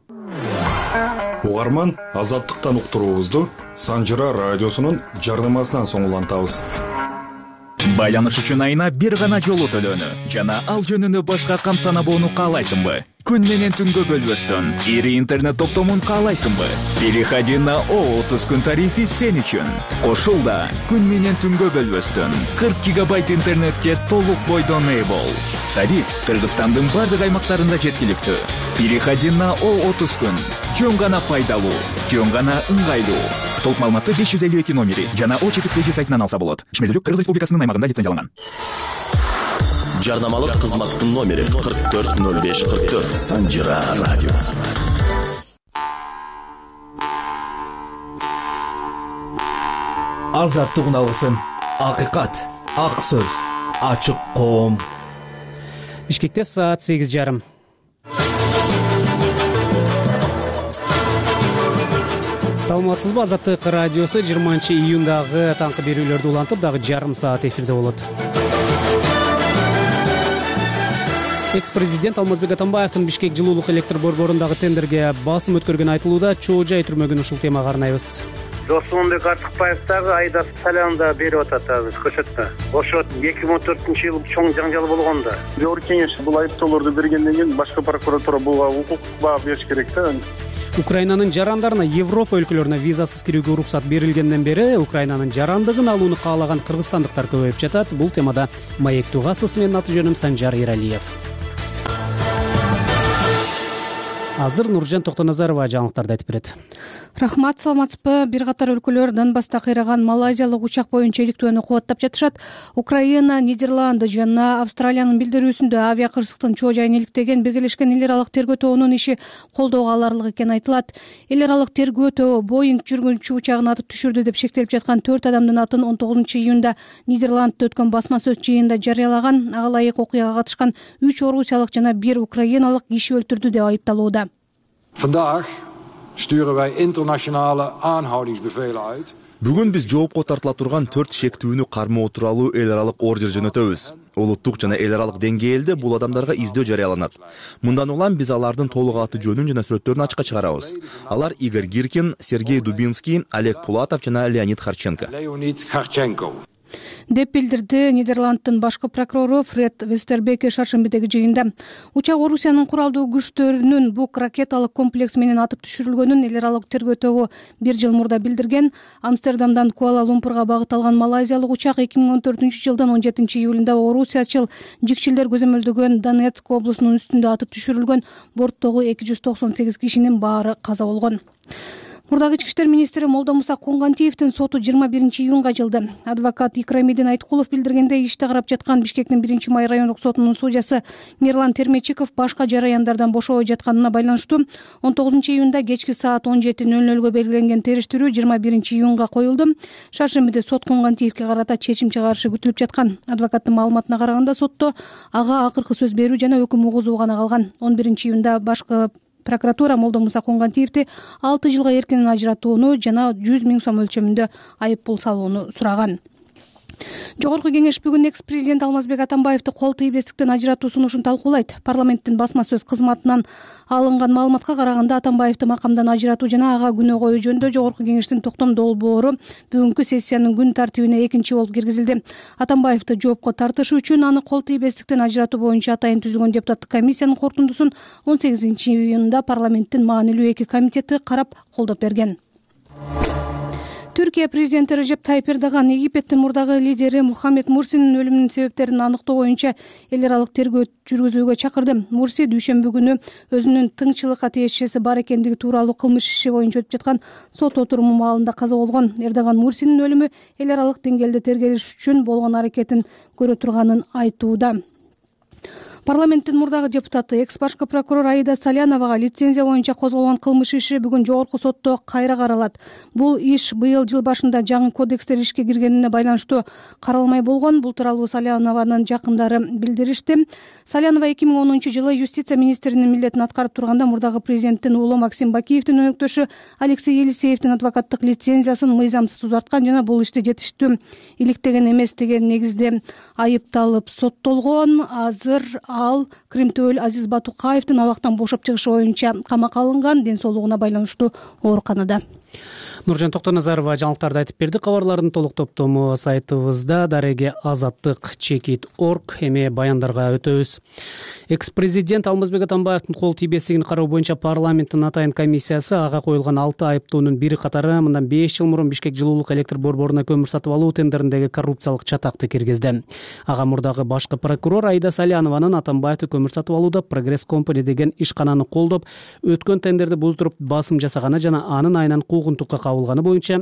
Угарман, азаттыктан уктуруубузду Санжыра радиосунун жардамасынан соң улантабыз. Байланыш үчүн айына бир гана жолу төлөнү жана ал жөнүндө башка кам санабоону каалайсыңбы? Күн менен түнгө бөлбөстөн ири интернет топтомун каалайсыңбы? Переходи на O30 күн тарифи сен үчүн. Кошул да күн менен түнгө бөлбөстөн 40 гигабайт интернетке толук бойдон ээ бол. Тариф Кыргызстандын бардык аймактарында жеткиликтүү. Переходи на O30 күн. Жөн гана пайдалуу, жөн гана ыңгайлуу. Толук маалыматты 552 номери жана O4 сайтынан алса болот. Ишмердүүлүк Кыргыз Республикасынын аймагында лицензияланган. Жарнамалык кызматтын номери 440544. Санжыра радиосу. азаттык уналысын. Акыйкат, ак сөз, ачык коом. Бишкекте саат 8:30. Саламатсызбы? Азаттык радиосу 20-июндагы таңкы берүүлөрдү улантып, дагы жарым саат эфирде болот. Экс-президент Алмазбек Атамбаевдин Бишкек жылуулук электр борборундагы тендерге басым өткөргөнү айтылууда. Чоо жай түрмөгүн ушул темага арнайбыз. Досмонбек Артыкбаев дагы Айдас Салянда берип атат азыр көчөттө. Ошо 2014-жылы чоң жаңжал болгондо. Жогорку кеңеш бул айыптоолорду бергенден кийин башкы прокуратура буга укук баа бериш керек да. Украинанын жарандарына Европа өлкөлөрүнө визасыз кирүүгө уруксат берилгенден бери Украинанын жарандыгын алууну каалаган кыргызстандыктар көбөйүп жатат. Бул темада Маек Тугасов, менин аты жөнүм Санжар Эралиев. Азыр Нуржан Токтоназарова жаңылыктарды айтып берет. Рахмат, саламатсызбы? Бир катар өлкөлөр Донбасста кыйраган малайзиялык учак боюнча иликтөөнү кубаттап жатышат. Украина, Нидерланды жана Австралиянын билдирүүсүндө авиа кырсыктын чоо жайын иликтеген Биргелешкен Эл аралык тергөө тобунун иши колдоого аларлык экени айтылат. Эл аралык тергөө тобу Боинг жүргүнчү учагын атып түшүрдү деп шектелип жаткан 4 адамдын атын 19-июнда Нидерландта өткөн басма сөз жыйынында жарыялаган. Ага ылайык окуяга катышкан 3 орусиялык жана 1 украиналык киши өлтүрдү деп айыпталууда. Vandaag sturen wij internationale aanhoudingsbevelen uit. Бүгүн биз жоопко тартыла турган 4 шектүүнү кармоо тууралуу эл аралык ордер жөнөтөбүз. Улуттук жана эл аралык деңгээлде бул адамдарга издөө жарыяланат. Мындан улам биз алардын толук аты жөнүн жана сүрөттөрүн ачыкка чыгарабыз. Алар Игорь Гиркин, Сергей Дубинский, Олег Пулатов жана Леонид Харченко деп билдирди Нидерланддын башкы прокурору Фред Вестербеке шаршембидеги жыйында. Учак Орусиянын куралдуу күчтөрүнүн бук ракеталык комплекс менен атып түшүрүлгөнүн эл аралык тергөө тобу 1 жыл мурда билдирген. Амстердамдан Куала-Лумпурга багыт алган малайзиялык учак 2014-жылдын 17-июлунда орусиячыл жикчилдер көзөмөлдөгөн Донецк облусунун үстүндө атып түшүрүлгөн. Борттогу 298 кишинин баары каза болгон. Мурдагы ички иштер министри Молдомуса Конгантиевдин соту 21-июнга жылды. Адвокат Икрамидин Айткулов билдиргендей, иште карап жаткан Бишкектин 1-май райондук сотунун судьясы Мирлан Термечиков башка жараяндардан бошобой жатканына байланыштуу 19-июнда кечки саат 17:00 белгиленген териштирүү 21-июнга коюлду. Шаршембиде сот Конгантиевге карата чечим чыгарышы күтүлүп жаткан. Адвокаттын маалыматына караганда сотто ага акыркы сөз берүү жана өкүм угузуу гана калган. 11-июнда башкы прокуратура Молдомуса Конгантиевди 6 жылга эркинен ажыратууну жана 100 000 сом өлчөмүндө айып пул салууну сураган. Жогорку кеңеш бүгүн экс-президент Алмазбек Атамбаевди кол тийбестиктен ажыратуу сунушун талкуулайт. Парламенттин басма сөз кызматынан алынган маалыматка караганда Атамбаевди макамдан ажыратуу жана ага күнөө коюу жөнүндө жогорку кеңештин токтом долбоору бүгүнкү сессиянын күн тартибине экинчи болуп киргизилди. Атамбаевди жоопко тартыш үчүн аны кол тийбестиктен ажыратуу боюнча атайын түзүлгөн депутаттык комиссиянын корутундусун 18-июнда парламенттин маанилүү 2 комитети карап колдоп берген. Түркия президенти Режеп Тайип Эрдоган Египеттин мурдагы лидери Мухаммед Мурсинин өлүмүнүн себептерин аныктоо боюнча эл аралык тергөө жүргүзүүгө чакырды. Мурси дүйшөмбү күнү өзүнүн тыңчылыкка тиешеси бар экендиги тууралуу кылмыш иши боюнча өтүп жаткан сот отуруму маалында каза болгон. Эрдоган Мурсинин өлүмү эл аралык деңгээлде тергелиш үчүн болгон аракетин көрө турганын айтууда. Парламенттин мурдагы депутаты экс-башкы прокурор Аида Саляновага лицензия боюнча козголгон кылмыш иши бүгүн жогорку сотто кайра каралат. Бул иш быйыл жыл башында жаңы кодекстер ишке киргенине байланыштуу каралмай болгон. Бул тууралуу Салянованын жакындары билдиришти. Салянова 2010-жылы юстиция министринин милдетин аткарып турганда мурдагы президенттин уулу Максим Бакиевдин өнөктөшү Алексей Елисеевдин адвокаттык лицензиясын мыйзамсыз узарткан жана бул ишти жетиштүү иликтеген эмес деген негизде айыпталып соттолгон. Азыр ал Кримтөөл Азиз Батукаевдин абактан бошоп чыгышы боюнча камакка алынган, ден соолугуна байланыштуу ооруканада. Нуржан Токтоназарова жаңылыктарды айтып берди. Кабарлардын толук топтому сайтыбызда дареге azattik.org эми баяндарга өтөбүз. Экс-президент Алмазбек Атамбаевдин кол тийбестигин кароо боюнча парламенттин атайын комиссиясы ага коюлган 6 айыптоонун бири катары мындан 5 жыл мурун Бишкек жылуулук электр борборуна көмүр сатып алуу тендериндеги коррупциялык чатакты киргизди. Ага мурдагы башкы прокурор Аида Салянованын Атамбаевди көмүр сатып алууда Прогресс Компани деген ишкананы колдоп, өткөн тендерди буздуруп басым жасаганы жана анын айынан куугунтукка табылганы боюнча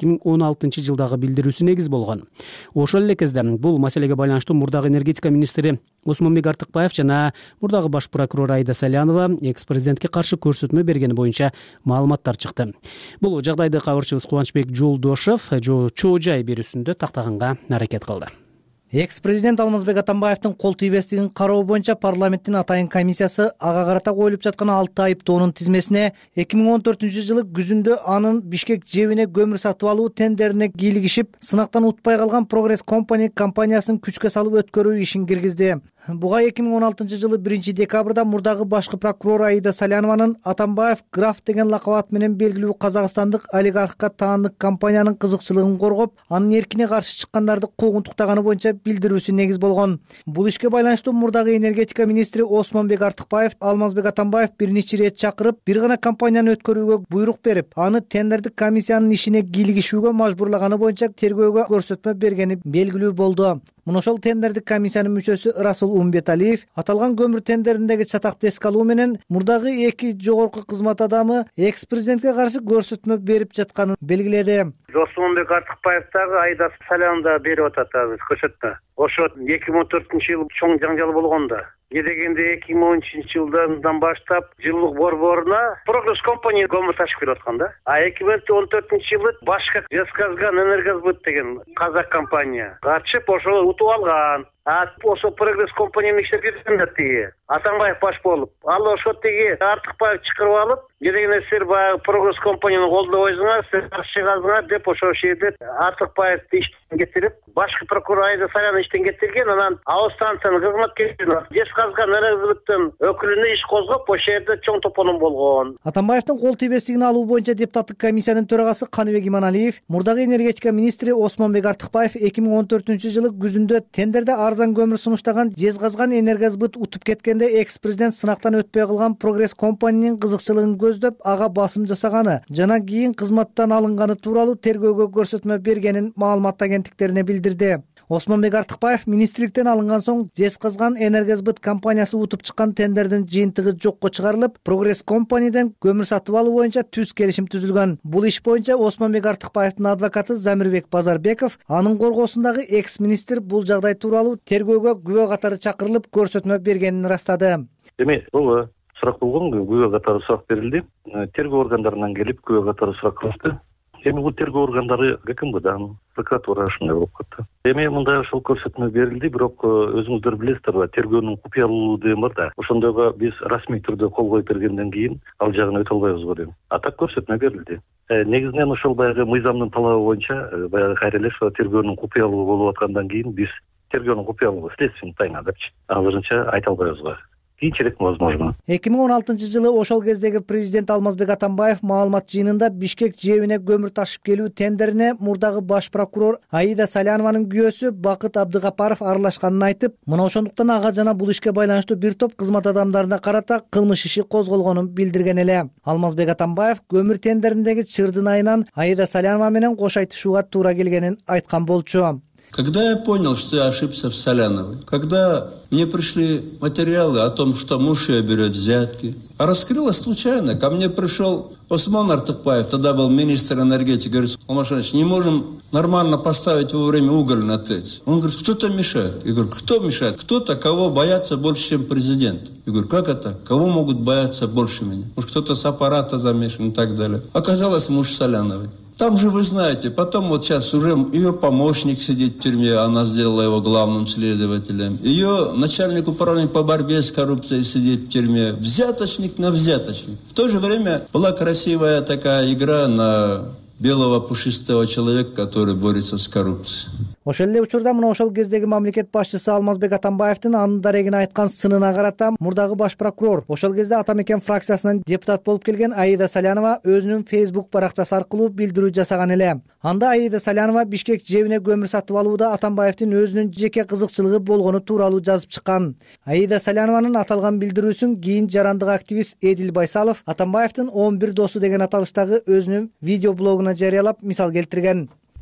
2016 жылдагы билдирүүсү негиз болгон. Ошол эле кезде бул маселеге байланыштуу мурдагы энергетика министри Осмонбек Артыкбаев жана мурдагы баш прокурор Аида Салянова экс-президентке каршы көрсөтмө бергени боюнча маалыматтар чыкты. Бул жагдайды кабарчыбыз Кубанычбек Жолдошев чоо жай берүүсүндө тактаганга аракет кылды. Экс-президент Алмазбек Атамбаевдин кол тийбестигин кароо боюнча парламенттин атайын комиссиясы ага карата коюлуп жаткан 6 айыптоонун тизмесине 2014-жылы күзүндө анын Бишкек жебине көмүр сатып алуу тендерине кийлигишип, сынактан утпай калган Прогресс Компани компаниясын күчкө салып өткөрүү ишин киргизди. Буга 2016-жылы 1-декабрда мурдагы башкы прокурор Аида Салянованын Атамбаев граф деген лакап ат менен белгилүү казакстандык олигархка таандык компаниянын кызыкчылыгын коргоп, анын эркине каршы чыккандарды куугунтуктаганы боюнча билдирүүсү негиз болгон. Бул ишке байланыштуу мурдагы энергетика министри Осмонбек Артыкбаев Алмазбек Атамбаев бир нече ирет чакырып, бир гана компанияны өткөрүүгө буйрук берип, аны тендердик комиссиянын ишине кийлигишүүгө мажбурлаганы боюнча тергөөгө көрсөтмө бергени белгилүү болду. Мына ошол тендердик комиссиянын мүчөсү Расул Умбеталиев аталган көмүр тендериндеги чатакты эске алуу менен мурдагы 2 жогорку кызмат адамы экс-президентке каршы көрсөтмө берип жатканын белгиледи. Осмонбек Артыкбаев дагы Аида Салянова берип атат көрсөтмө. Ошо 2014-жылы чоң жаңжал болгондо. Дегенде 2013-жылдан баштап жылдык борборуна Прогресс Компани көмүр ташып келип аткан да. А 2014-жылы башка Жезказган Энергосбыт деген казак компания катышып ошол утуп алган. Ошо Прогресс Компанияны иштеп кеткендер Атамбаев баш болуп. Ал ошо Артыкбаев чакырып алып, дегенде силер баягы Прогресс Компанияны колдобойсуңар, силер каршы чыгасыңар деп ошо жерде Артыкбаевди иштен кетирип, башкы прокурор Аида Салянова иштен кетирген, анан Ао станциянын кызматкерлери Жезказган Энергосбыттын өкүлүнө иш козгоп, ошол жерде чоң топонум болгон. Атамбаевдин кол тийбестигин алуу боюнча депутаттык комиссиянын төрагасы Каныбек Иманалиев, мурдагы энергетика министри Осмонбек Артыкбаев 2014-жылы күзүндө тендерде арзан көмүр сунуштаган Жезказган Энергосбыт утуп кеткенде экс-президент сынактан өтпөй калган Прогресс Компанинин кызыкчылыгын көздөп ага басым жасаганы жана кийин кызматтан алынганы тууралуу тергөөгө көрсөтмө бергенин маалымат агенттиктерине билдирди. Осмонбек Артыкбаев министрликтен алынган соң Жезказган Энергосбыт компаниясы утуп чыккан тендердин жыйынтыгы жокко чыгарылып, Прогресс Компаниден көмүр сатып алуу боюнча түз келишим түзүлгөн. Бул иш боюнча Осмонбек Артыкбаевдин адвокаты Замирбек Базарбеков анын коргоосундагы экс-министр бул жагдай тууралуу тергөөгө күбө катары чакырылып көрсөтмө бергенин ырастады. Эми бул сурак болгон, күбө катары сурак берилди. Тергөө органдарынан келип күбө катары сурак кылышты. Эми бул тергөө органдары КМБдан, прокуратура ушундай болуп калды. Эми мындай ошол көрсөтмө берилди, бирок өзүңүздөр билесиздер, тергөөнүн купуялуулугу деген бар да. Ошондойго биз расмий түрдө кол коюп бергенден кийин ал жагын өтө албайбыз го дейм. А так көрсөтмө берилди. Негизинен ошол баягы мыйзамдын талабы боюнча баягы кайра эле ошо тергөөнүн купуялуулугу болуп аткандан кийин биз тергөөнүн купуялуулугу следственный тайна депчи азырынча айта албайбыз го. Кийинчерээк возможно. 2016-жылы ошол кездеги президент Алмазбек Атамбаев маалымат жыйынында Бишкек жебине көмүр ташып келүү тендерине мурдагы баш прокурор Аида Салянованын күйөөсү Бакыт Абдыгапаров аралашканын айтып, мына ошондуктан ага жана бул ишке байланыштуу бир топ кызмат адамдарына карата кылмыш иши козголгонун билдирген эле. Алмазбек Атамбаев көмүр тендериндеги чырдын айынан Аида Салянова менен кош айтышууга туура келгенин айткан болчу. Когда я понял, что я ошибся в Саляновой, когда мне пришли материалы о том, что муж ее берет взятки, а раскрылось случайно. Ко мне пришел Осмон Артыкбаев, тогда был министр энергетики, говорит: Алмаз Ильич, не можем нормально поставить во время уголь на ТЭЦ. Он говорит: кто-то мешает. Я говорю: кто мешает? Кто-то, кого боятся больше, чем президент. Я говорю: как это? Кого могут бояться больше меня? Может, кто-то с аппарата замешан и так далее. Оказалось, муж Саляновой. Там же, вы знаете, потом вот сейчас уже ее помощник сидит в тюрьме, она сделала его главным следователем. Ее начальник управления по борьбе с коррупцией сидит в тюрьме. Взяточник на взяточник. В то же время была красивая такая игра на белого пушистого человека, который борется с коррупцией. Ошол эле учурда мына ошол кездеги мамлекет башчысы Алмазбек Атамбаевдин анын дарегине айткан сынына карата мурдагы баш прокурор, ошол кезде Атамекен фракциясынан депутат болуп келген Аида Салянова өзүнүн Facebook баракчасы аркылуу билдирүү жасаган эле. Анда Аида Салянова Бишкек жебине көмүр сатып алууда Атамбаевдин өзүнүн жеке кызыкчылыгы болгону тууралуу жазып чыккан. Аида Салянованын аталган билдирүүсүн кийин жарандык активист Эдил Байсалов Атамбаевдин 11 досу деген аталыштагы өзүнүн видео блогуна жарыялап мисал келтирген.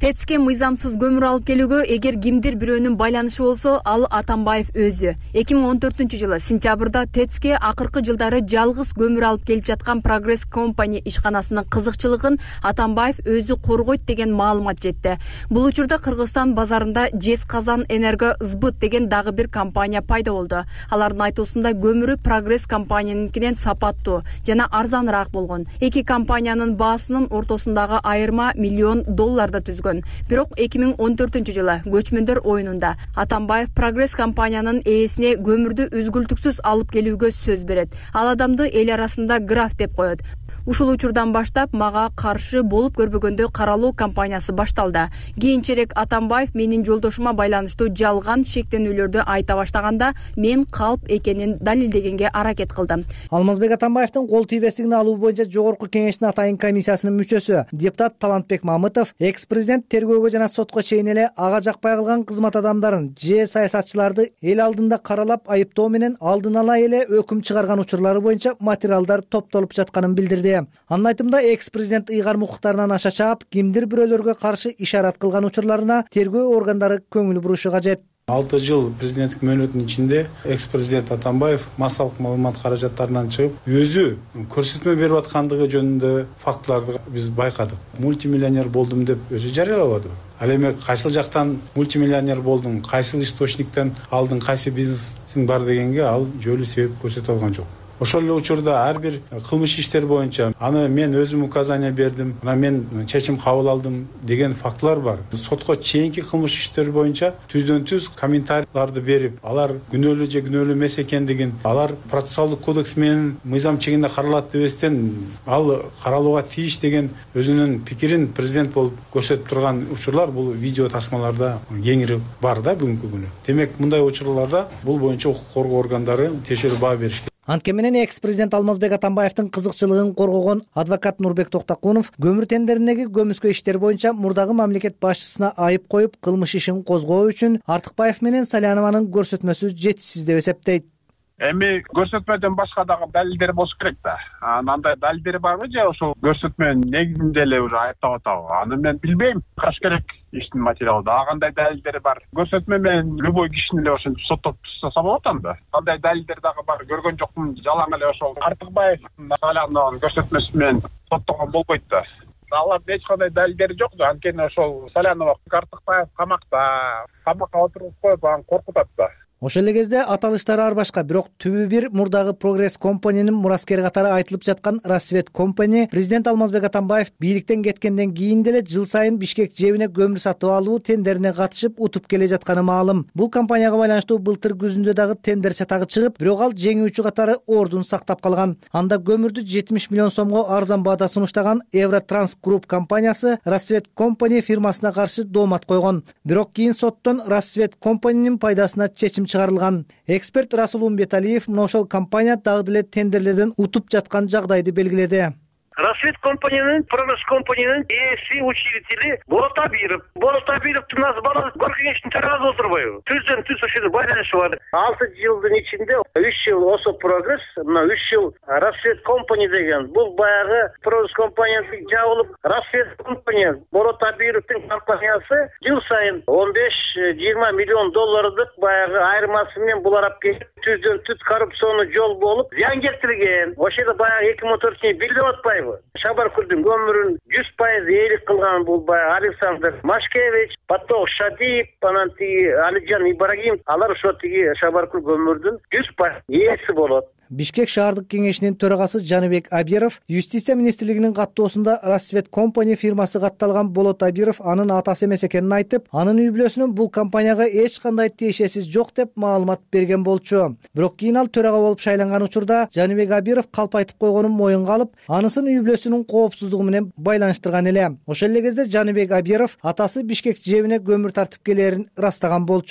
тэцке мыйзамсыз көмүр алып келүүгө эгер кимдир бирөөнүн байланышы болсо, ал Атамбаев өзү. 2014-жылы сентябрда тэцке акыркы жылдары жалгыз көмүр алып келип жаткан Progress Company ишканасынын кызыкчылыгын Атамбаев өзү коргойт деген маалымат жетти. Бул учурда Кыргызстан базарында Жез Казан Энерго Сбыт деген дагы бир компания пайда болду. Алардын айтуусунда көмүрү Progress компанияныкинен сапаттуу жана арзаныраак болгон. Эки компаниянын баасынын ортосундагы айырма $1 миллион түзгөн. Бирок 2014-жылы көчмөндөр оюнунда Атамбаев Progress компаниянын ээсине көмүрдү үзгүлтүксүз алып келүүгө сөз берет. Ал адамды эл арасында граф деп коет. Ушул учурдан баштап мага каршы болуп көрбөгөндө каралуу кампаниясы башталды. Кийинчерээк Атамбаев менин жолдошума байланыштуу жалган шектенүүлөрдү айта баштаганда мен калп экенин далилдегенге аракет кылдым. Алмазбек Атамбаевдин кол тийбестигин алуу боюнча Жогорку Кеңештин атайын комиссиясынын мүчөсү депутат Талантбек Мамытов экс-президент тергөөгө жана сотко чейин эле ага жакпай калган кызмат адамдарын же саясатчыларды эл алдында каралап айыптоо менен алдын ала эле өкүм чыгарган учурлары боюнча материалдар топтолуп жатканын билдирди. Анын айтымында экс-президент ыйгарым укуктарынан аша чаап, кимдир бирөөлөргө каршы ишарат кылган учурларына тергөө органдары көңүл бурушу кажет. 6 жыл президенттик мөөнөтүнүн ичинде экс-президент Атамбаев массалык маалымат каражаттарынан чыгып, өзү көрсөтмө берип аткандыгы жөнүндө фактыларды биз байкадык. Мультимиллионер болдум деп өзү жарыялабады. Ал эми кайсыл жактан мультимиллионер болдуң, кайсыл источниктен алдың, кайсы бизнесиң бар дегенге ал жөлү себеп көрсөтө алган жок. Ошол эле учурда ар бир кылмыш иштер боюнча аны мен өзүм указания бердим, мына мен чечим кабыл алдым деген фактылар бар. Сотко чейинки кылмыш иштер боюнча түздөн-түз комментарийларды берип, алар күнөөлүү же күнөөлүү эмес экендигин, алар процессуалдык кодекс менен мыйзам чегинде каралат дебестен, ал каралууга тийиш деген өзүнүн пикирин президент болуп көрсөтүп турган учурлар бул видео тасмаларда кеңири бар да бүгүнкү күнү. Демек, мындай учурларда бул боюнча укук коргоо органдары тиешелүү баа бериш керек. Анткени экс-президент Алмазбек Атамбаевдин кызыкчылыгын коргогон адвокат Нурбек Токтокунов көмүр тендериндеги көмүскө иштер боюнча мурдагы мамлекет башчысына айып коюп, кылмыш ишин козгоо үчүн Артыкбаев менен Салянованын көрсөтмөсү жетишсиз деп эсептейт. Эми көрсөтмөдөн башка дагы далилдер болуш керек да. Андай далилдери барбы же ошол көрсөтмөнүн негизинде эле уже айыптап атабы? Аны мен билбейм. Каш керек иштин материалда. Кандай далилдери бар? Көрсөтмө менен любой кишини эле ошентип соттоп туштаса болот анда. Кандай далилдер дагы бар? Көргөн жокмун. Жалаң эле ошол Артыкбаев Салянованын көрсөтмөсү менен соттогон болбойт да. Алардын эч кандай далилдери жок да. Анткени ошол Салянова Артыкбаев камакка отуруп коюп аны коркутат да. Ошол эле кезде аталыштары ар башка, бирок түбү бир мурдагы Progress Company'нин мураскери катары айтылып жаткан Рассвет Company президент Алмазбек Атамбаев бийликтен кеткенден кийин деле жыл сайын Бишкек жебине көмүр сатып алуу тендерине катышып утуп келе жатканы маалым. Бул компанияга байланыштуу былтыр күзүндө дагы тендер чатагы чыгып, бирок ал жеңүүчү катары ордун сактап калган. Анда көмүрдү 70 миллион сомго арзан баада сунуштаган Евротранс Групп компаниясы Рассвет Company фирмасына каршы доомат койгон. Бирок кийин соттон Рассвет Company'нин пайдасына чечим чыгарылган. Эксперт Расул Умбеталиев ошол компания дагы деле тендерлерден утуп жаткан жагдайды белгиледи. Рассвет Company'нин, Progress Company'нин ээси учредители Болот Абиров. Болот Абировдун бала Көркеңештин төрагасы отурбайбы? Түздөн-түз ошол байланышы бар. 6 жылдын ичинде 3 жыл ошо Progress, мына 3 жыл Рассвет Company деген. Бул баягы Progress Company'сы жабылып, Рассвет Company, Болот Абировдун компаниясы жыл сайын 15-20 миллион доллардык баягы айырмасы менен булар алып келип, түздөн-түз коррупционный жол болуп, зыян келтирген. Ошол баягы 2014-жылы билип атпайбы? Шабаркулдун көмүрүн 100% ээлик кылган бул баягы Александр Машкевич, Патток Шадиев, анан тиги Алиджан Ибрагимов, алар ошо тиги Шабаркул көмүрдүн 100% ээси болот. Бишкек шаардык кеңешинин төрагасы Жаныбек Абиров Юстиция министрлигинин каттоосунда Рассвет Company фирмасы катталган Болот Абиров анын атасы эмес экенин айтып, анын үй бүлөсүнүн бул компанияга эч кандай тиешеси жок деп маалымат берген болчу. Бирок кийин ал төрага болуп шайланган учурда Жаныбек Абиров калп айтып койгонун моюнга алып, анысын үй бүлөсүнүн коопсуздугу менен байланыштырган эле. Ошол эле кезде Жаныбек Абиров атасы Бишкек жебине көмүр тартып келерин ырастаган болчу.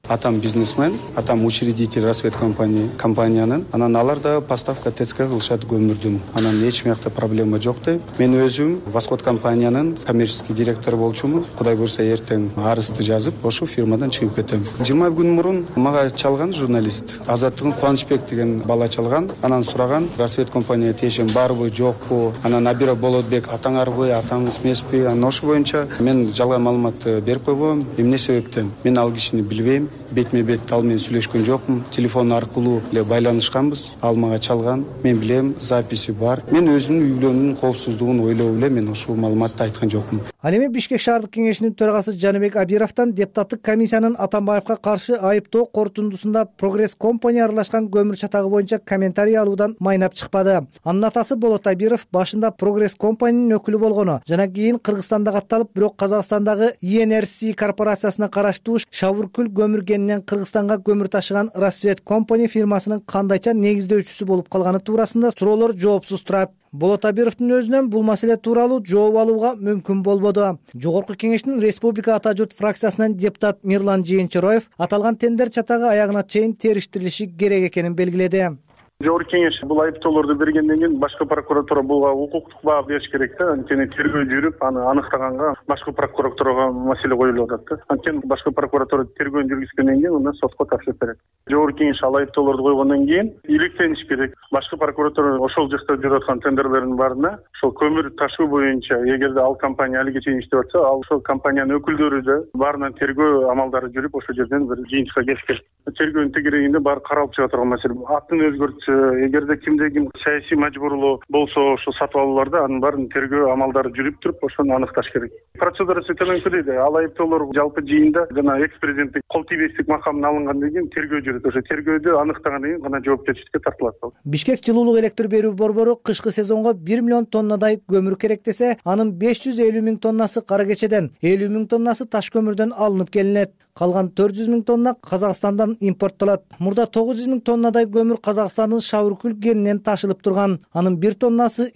атам бизнесмен, атам учредитель разведкомпаниянын. Анан алар да поставка ТЭЦК кылышат көмүрдүн. Анан эч мякта проблема жок дейм. Мен өзүм Восход компаниянын коммерческий директору болчумун. Кудай буйрса эртең арызды жазып, ошол фирмадан чыгып кетем. 20 күн мурун мага чалган журналист. Азаттыгын Кубанычбек деген бала чалган. Анан сураган, разведкомпания тиешем барбы, жокпу? Анан Абира Болотбек атаңарбы, атаңыз эмеспи? Анан ошол боюнча мен жалган маалыматты берип койбойм. Эмне себептен? Мен ал кишини билбейм. Бетме бет ал менен сүйлөшкөн жокмун. Телефон аркылуу эле байланышканбыз. Ал мага чалган. Мен билем, записи бар. Мен өзүмдүн үй-бүлөмдүн коопсуздугун ойлоп эле мен ошол маалыматты айткан жокмун. Ал эми Бишкек шаардык кеңешинин төрагасы Жаныбек Абировдон депутаттык комиссиянын Атамбаевга каршы айыптоо корутундусунда Прогресс компания аралашкан көмүр чатагы боюнча комментарий алуудан майнап чыкпады. Анын атасы Болот Абиров башында Прогресс компаниянын өкүлү болгону жана кийин Кыргызстанда катталып, бирок Казакстандагы ИНРС корпорациясына караштуу Шавуркүл көмүр кенинен Кыргызстанга көмүр ташыган Рассвет компания фирмасынын кандайча негиздөөчүсү болуп калганы туурасында суроолор жоопсуз турат. Болот Абировдун өзүнөн бул маселе тууралуу жооп алууга мүмкүн болбоду. Жогорку кеңештин Республика Ата журт фракциясынан депутат Мирлан Жээнчороев аталган тендер чатагы аягына чейин териштирилиши керек экенин белгиледи. Жогорку кеңеш бул айыптоолорду бергенден кийин башкы прокуратура буга укуктук баа бериш керек да. Анткени тергөө жүрүп, аны аныктаганга башкы прокуратурага маселе коюлуп атат да. Анткени башкы прокуратура тергөөнү жүргүзгөндөн кийин аны сотко тапшырып берет. Жогорку кеңеш ал айыптоолорду койгондон кийин иликтениш керек. Башкы прокуратура ошол жакта жүрүп аткан тендерлердин баарына ошол көмүр ташуу боюнча эгерде ал компания алиге чейин иштеп атса, ал ошол компаниянын өкүлдөрү да баарынан тергөө амалдары жүрүп, ошол жерден бир жыйынтыкка келиш керек. Тергөөнүн тегерегинде баары каралып чыга турган маселе. Атын өзгөртүп эгерде кимде ким саясий мажбурлоо болсо ошо сатып алууларда анын баарын тергөө амалдары жүрүп туруп ошону аныкташ керек. Процедурасы төмөнкү дейт. Ал айыптоолор жалпы жыйында жана экс-президенттик кол тийбестик макамына алынгандан кийин тергөө жүрөт. Ошо тергөөдө аныктагандан кийин гана жоопкерчиликке тартылат. Бишкек жылуулук электр берүү борбору кышкы сезонго 1 миллион тоннадай көмүр керек десе, анын 550 миң тоннасы кара кечеден, 50 миң тоннасы таш көмүрдөн алынып келинет. Калган 400 миң тонна Казакстандан импорттолот. Мурда 900 миң тоннадай көмүр Казакстандын Шавуркүл кенинен ташылып турган. Анын 1 тоннасы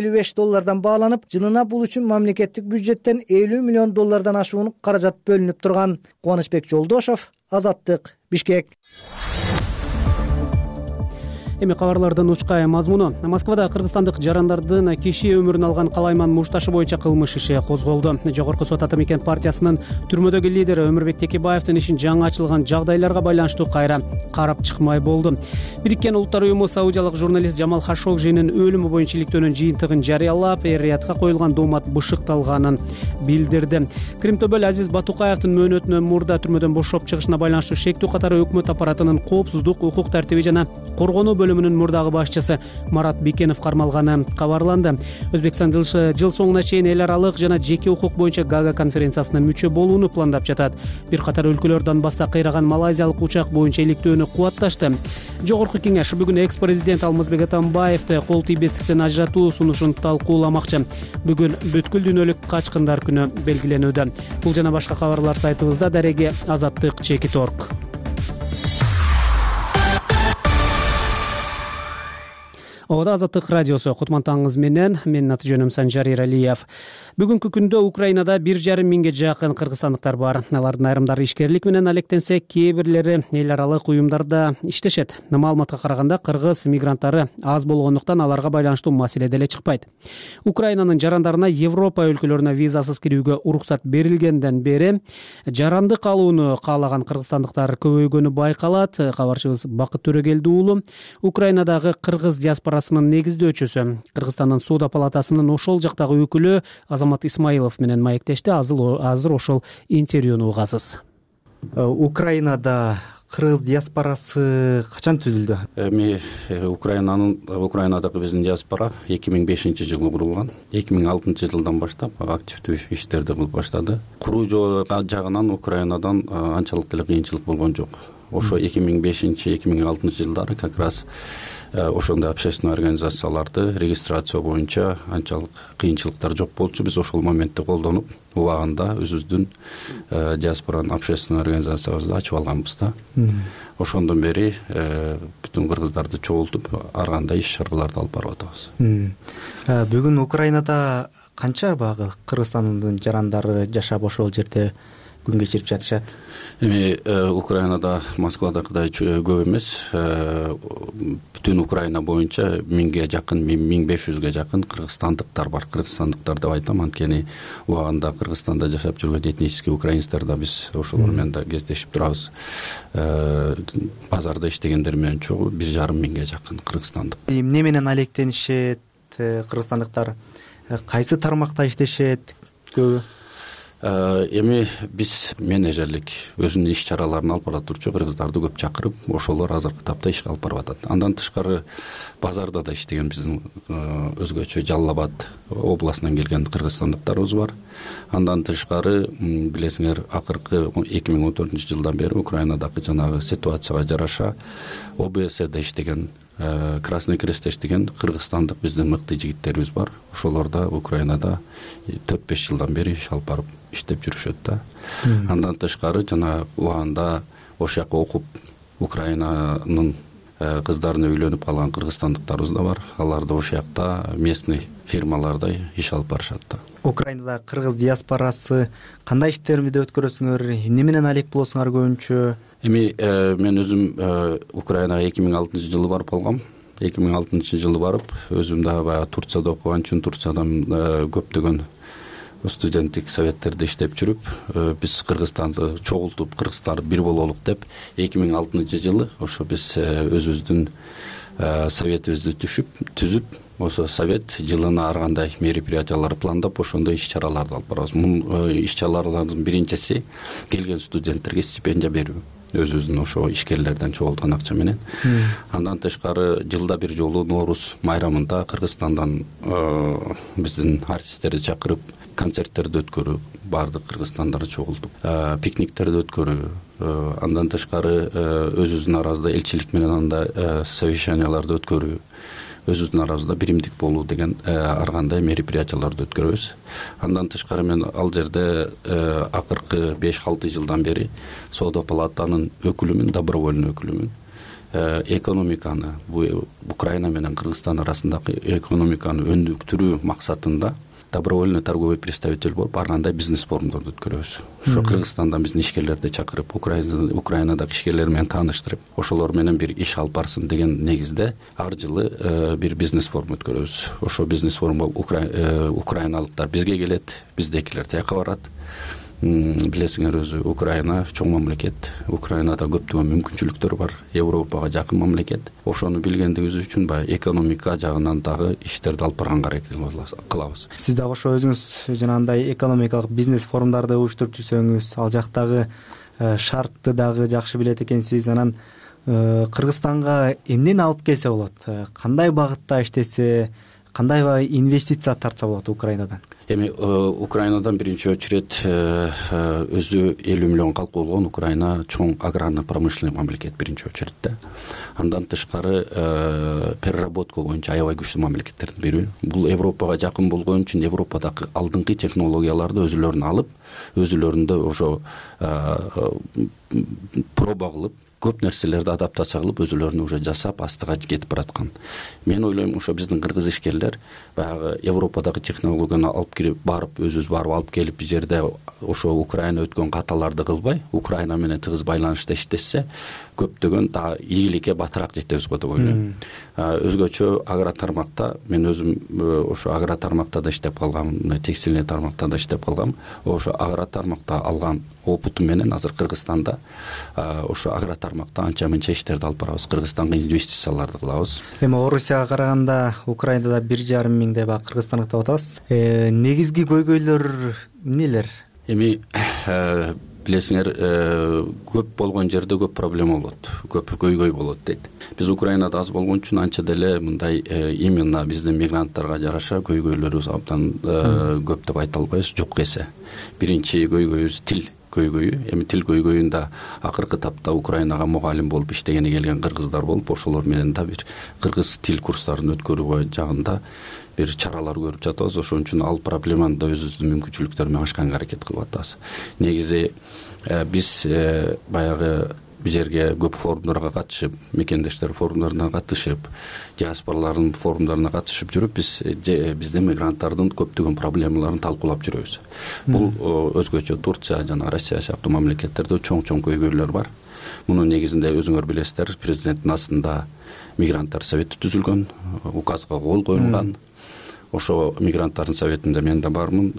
$50-55 бааланып, жылына бул үчүн мамлекеттик бюджеттен $50 миллион ашуун каражат бөлүнүп турган. Кубанычбек Жолдошов, Азаттык, Бишкек. Эми кабарлардын учкай мазмуну. Москвада кыргызстандык жарандардын киши өмүрүн алган Калайман Мушташы боюнча кылмыш иши козголду. Жогорку сот Атамекен партиясынын түрмөдөгү лидери Өмүрбек Текебаевдин ишин жаңы ачылган жагдайларга байланыштуу кайра карап чыкмай болду. Бириккен Улуттар уюму саудиялык журналист Жамал Хашогжинин өлүмү боюнча иликтөөнүн жыйынтыгын жарыялап, эр-риядка коюлган доомат бышыкталганын билдирди. Кримтобөл Азиз Батукаевдин мөөнөтүнөн мурда түрмөдөн бошоп чыгышына байланыштуу шектүү катары өкмөт аппаратынын коопсуздук, укук тартиби жана коргонуу бөлүмүнүн мурдагы башчысы Марат Бекенов кармалганы кабарланды. Өзбекстан жыл соңуна чейин эл аралык жана жеке укук боюнча Гага конференциясына мүчө болууну пландап жатат. Бир катар өлкөлөр Донбасста кыйраган малайзиялык учак боюнча иликтөөнү кубатташты. Жогорку кеңеш бүгүн экс-президент Алмазбек Атамбаевди кол тийбестиктен ажыратуу сунушун талкууламакчы. Бүгүн бүткүл дүйнөлүк качкындар күнү белгиленүүдө. Бул жана башка кабарлар сайтыбызда. Дареги Азаттык _. Ода Азаттык радиосу кутмантаңыз менен, менин аты жөнүм Санжар Эралиев. Бүгүнкү күндө Украинада 1,5 миңге жакын кыргызстандыктар бар. Алардын айрымдары ишкерлик менен алектенсе, кээ бирлери эл аралык уюмдарда иштешет. Маалыматка караганда кыргыз мигранттары аз болгондуктан аларга байланыштуу маселе деле чыкпайт. Украинанын жарандарына Европа өлкөлөрүнө визасыз кирүүгө уруксат берилгенден бери жарандык алууну каалаган кыргызстандыктар көбөйгөнү байкалат. Кабарчыбыз Бакыт Төрөгелди уулу Украинадагы кыргыз диаспорасынын негиздөөчүсү, Кыргызстандын Соода палатасынын ошол жактагы өкүлү Азамат Исмаилов менен маектешти. Азыр ошол интервьюну угасыз. Украинада кыргыз диаспорасы качан түзүлдү? Эми Украинадагы биздин диаспора 2005-жылы курулган. 2006-жылдан баштап активдүү иштерди кылып баштады. Куруу жагынан Украинадан анчалык деле кыйынчылык болгон жок. Ошо 2005-2006 жылдары как раз ошондой общественный организацияларды регистрация боюнча анчалык кыйынчылыктар жок болчу. Биз ошол моментти колдонуп, убагында өзүбүздүн диаспоранын общественный организациябызды ачып алганбыз да. Ошондон бери бүтүн кыргыздарды чогултуп, ар кандай иш-чараларды алып барып атабыз. Бүгүн Украинада канча багы Кыргызстандын жарандары жашап ошол жерде күн кечирип жатышат? Эми Украинада Москвадагыдай көп эмес. Бүтүн Украина боюнча 1000ге жакын, 1500ге жакын кыргызстандыктар бар. Кыргызстандыктар деп айтам, анткени убагында Кыргызстанда жашап жүргөн этнический украинецтер да биз ошолор менен да кездешип турабыз. Базарда иштегендер менен чогуу 1500ге жакын кыргызстандык. Эмне менен алектенишет кыргызстандыктар? Кайсы тармакта иштешет көбү? Эми биз менеджерлик өзүнүн иш чараларын алып бара турчу кыргыздарды көп чакырып, ошолор азыркы тапта иш алып барып атат. Андан тышкары базарда да иштеген биздин өзгөчө Жалал Абад областынан келген кыргызстандыктарыбыз бар. Андан тышкары билесиңер, акыркы 2014-жылдан бери Украинадагы жанагы ситуацияга жараша ОБС-де иштеген, Красный Крестте иштеген кыргызстандык биздин мыкты жигиттерибиз бар. Ошолор да Украинада 4-5 жылдан бери иш алып барып иштеп жүрүшөт да. Андан тышкары жана убагында ошол жака окуп Украинанын кыздарына үйлөнүп калган кыргызстандыктарыбыз да бар. Алар да ошол жакта местный фирмаларда иш алып барышат да. Украинада кыргыз диаспорасы кандай иштерди өткөрөсүңөр? Эмне менен алек болосуңар көбүнчө? Эми мен өзүм Украинага 2006-жылы барып калгам. 2006-жылы барып, өзүм да баягы Турцияда окуган үчүн Турциядан көптөгөн студенттик советтерде иштеп жүрүп, биз Кыргызстанды чогултуп, кыргыздар бир бололук деп 2006-жылы ошо биз өзүбүздүн советибизди түзүп, ошо совет жылына ар кандай мероприятиялар пландап, ошондой иш-чараларды алып барабыз. Мун иш-чаралардын биринчиси келген студенттерге стипендия берүү. Өзүбүздүн ошо ишкерлерден чогулткан акча менен. Андан тышкары жылда бир жолу Нооруз майрамында Кыргызстандан биздин артисттерди чакырып концерттерди өткөрүү, бардык кыргызстандарды чогултуп, пикниктерди өткөрүү. Андан тышкары өзүбүздүн арабызда элчилик менен анда совещанияларды өткөрүү, өзүбүздүн арабызда биримдик болуу деген ар кандай мероприятияларды өткөрөбүз. Андан тышкары мен ал жерде акыркы 5-6 жылдан бери Соода палатанын өкүлүмүн, добровольный өкүлүмүн. Экономиканы, Украина менен Кыргызстан арасындагы экономиканы өндүктүрүү максатында добровольный торговый представитель болуп, ар кандай бизнес форумдорду өткөрөбүз. Ошо Кыргызстандан биздин ишкерлерди чакырып, Украинадагы ишкерлер менен тааныштырып, ошолор менен бир иш алып барсын деген негизде ар жылы бир бизнес форум өткөрөбүз. Ошо бизнес форумга украиналыктар бизге келет, биздекилер тияка барат. Билесиңер, өзү Украина чоң мамлекет. Украинада көптөгөн мүмкүнчүлүктөр бар. Европага жакын мамлекет. Ошону билгендигибиз үчүн баягы экономика жагынан дагы иштерди алып барганга аракет кылабыз. Сиз дагы ошо өзүңүз жанагындай экономикалык бизнес форумдарды уюштуруп жүрсөңүз, ал жактагы шартты дагы жакшы билет экенсиз. Анан Кыргызстанга эмнени алып келсе болот? Кандай багытта иштесе, кандай инвестиция тартса болот Украинадан? Эми Украинадан биринчи очередь өзү 50 миллион калкы болгон Украина чоң аграрно-промышленный мамлекет биринчи очередде. Андан тышкары переработка боюнча аябай күчтүү мамлекеттердин бири. Бул Европага жакын болгон үчүн Европадагы алдыңкы технологияларды өзүлөрүнө алып, өзүлөрүндө ошо проба кылып, көп нерселерди адаптация кылып, өзүлөрүнө уже жасап, астыга кетип бараткан. Мен ойлойм, ошо биздин кыргыз ишкерлер баягы Европадагы технологияны алып кирип барып, өзүбүз барып алып келип, бул жерде ошо Украина өткөн каталарды кылбай, Украина менен тыгыз байланышта иштешсе, көптөгөн да ийгиликке батыраак жетебиз го деп ойлойм. Өзгөчө агро тармакта, мен өзүм ошо агро тармакта да иштеп калгам, текстильный тармакта да иштеп калгам. Ошо агро тармакта алган опытым менен азыр Кыргызстанда ошо агро тармакта анча-мынча иштерди алып барабыз. Кыргызстанга инвестицияларды кылабыз. Эми Орусияга караганда Украинада 1,5 миңдей бак кыргызстандык деп атабыз. Негизги көйгөйлөр эмнелер? Эми билесиңер, көп болгон жерде көп проблема болот, көп көйгөй болот дейт. Биз Украинада аз болгон үчүн анча деле мындай именно биздин мигранттарга жараша көйгөйлөрүбүз абдан көп деп айта албайбыз, жок эсе. Биринчи көйгөйүбүз тил көйгөйү. Эми тил көйгөйүндө акыркы тапта Украинага мугалим болуп иштегени келген кыргыздар болуп, ошолор менен да бир кыргыз тил курстарын өткөрүү жагында бир чаралар көрүп жатабыз. Ошон үчүн ал проблеманы да өзүбүздүн мүмкүнчүлүктөр менен ашканга аракет кылып атабыз. Негизи биз баягы бул жерге көп форумдарга катышып, мекендештер форумдарына катышып, диаспоралардын форумдарына катышып жүрүп, биздин мигранттардын көптөгөн проблемаларын талкуулап жүрөбүз. Бул өзгөчө Турция жана Россия сыяктуу мамлекеттерде чоң көйгөйлөр бар. Мунун негизинде өзүңөр билесиздер, президенттин астында мигранттар совети түзүлгөн, указга кол коюлган. Ошо мигранттардын советинде мен да бармын.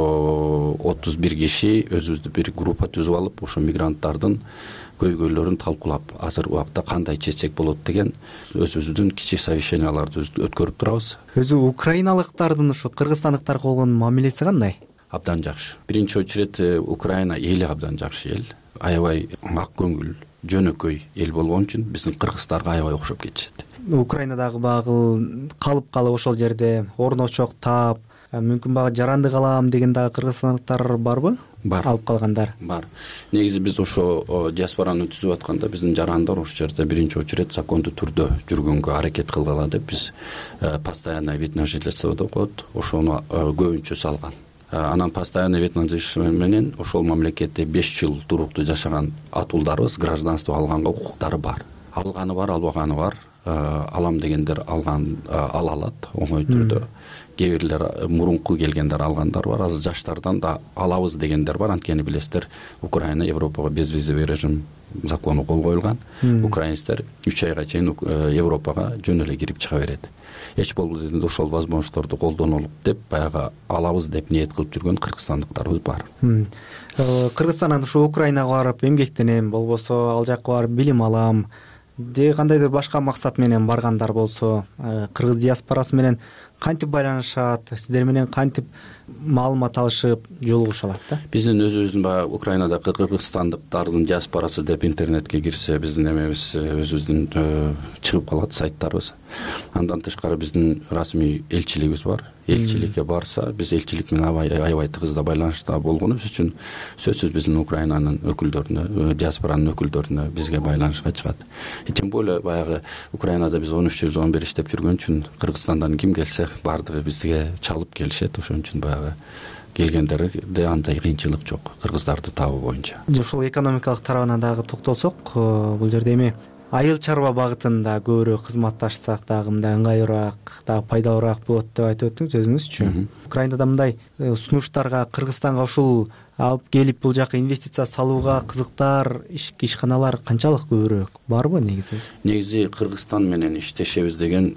Ошо 31 киши өзүбүздү бир группа түзүп алып, ошо мигранттардын көйгөйлөрүн талкуулап, азыр убакта кандай чечсек болот деген өзүбүздүн кичи совещанияларды өткөрүп турабыз. Өзү украиналыктардын ошо кыргызстандыктарга болгон мамилеси кандай? Абдан жакшы. Биринчи очередь Украина эли абдан жакшы эл. Аябай ак көңүл, жөнөкөй эл болгон үчүн биздин кыргыздарга аябай окшоп кетишет. Украинадагы багы калып ошол жерде орночок таап, мүмкүн багы жаранды калам деген дагы кыргызстандыктар барбы? Бар. Алып калгандар. Бар. Негизи биз ошо диаспораны түзүп атканда биздин жарандар ошол жерде биринчи очередь закондуу түрдө жүргөнгө аракет кылгыла деп биз постоянный вид на жительство деп коет. Ошону көбүнчө салган. Анан постоянный вид на жительство менен ошол мамлекетте 5 жыл туруктуу жашаган атуулдарыбыз гражданство алганга укуктары бар. Алганы бар, албаганы бар. Алам дегендер ала алат оңой түрдө. Кээ бирлер мурунку келгендер алгандар бар. Азыр жаштардан да алабыз дегендер бар. Анткени билесиздер, Украина Европага безвизовый режим закону кол коюлган. Украинецтер 3 айга чейин Европага жөн эле кирип чыга берет. Эч болбосо ошол возможностторду колдонолуп деп баягы алабыз деп ниет кылып жүргөн кыргызстандыктарыбыз бар. Кыргызстандан ошо Украинага барып эмгектенем, болбосо ал жакка барып билим алам же кандайдыр башка максат менен баргандар болсо, кыргыз диаспорасы менен кантип байланышат, сиздер менен кантип маалымат алышып жолугушалат да? Биздин өзүбүздүн баягы Украинадагы кыргызстандыктардын диаспорасы деп интернетке кирсе, биздин эмебиз өзүбүздүн чыгып калат сайттарыбыз. Андан тышкары биздин расмий элчилигибиз бар. Элчиликке барса, биз элчилик менен аябай тыгыз байланышта болгонубуз үчүн сөзсүз биздин Украинанын өкүлдөрүнө, диаспоранын өкүлдөрүнө бизге байланышка чыгат. Тем более баягы Украинада биз 13 жылдан бери иштеп жүргөн үчүн Кыргызстандан ким келсе бардыгы бизге чалып келишет. Ошон үчүн баягы келгендерде андай кыйынчылык жок кыргыздарды табуу боюнча. Ошол экономикалык тарабына дагы токтолсок, бул жерде эми айыл чарба багытында көбүрөөк кызматташсак дагы мындай ыңгайлуураак, дагы пайдалуураак болот деп айтып өттүңүз өзүңүзчү. Украинада мындай сунуштарга Кыргызстанга ушул алып келип бул жака инвестиция салууга кызыктар, ишканалар канчалык көбүрөөк барбы негизи? Негизи Кыргызстан менен иштешебиз деген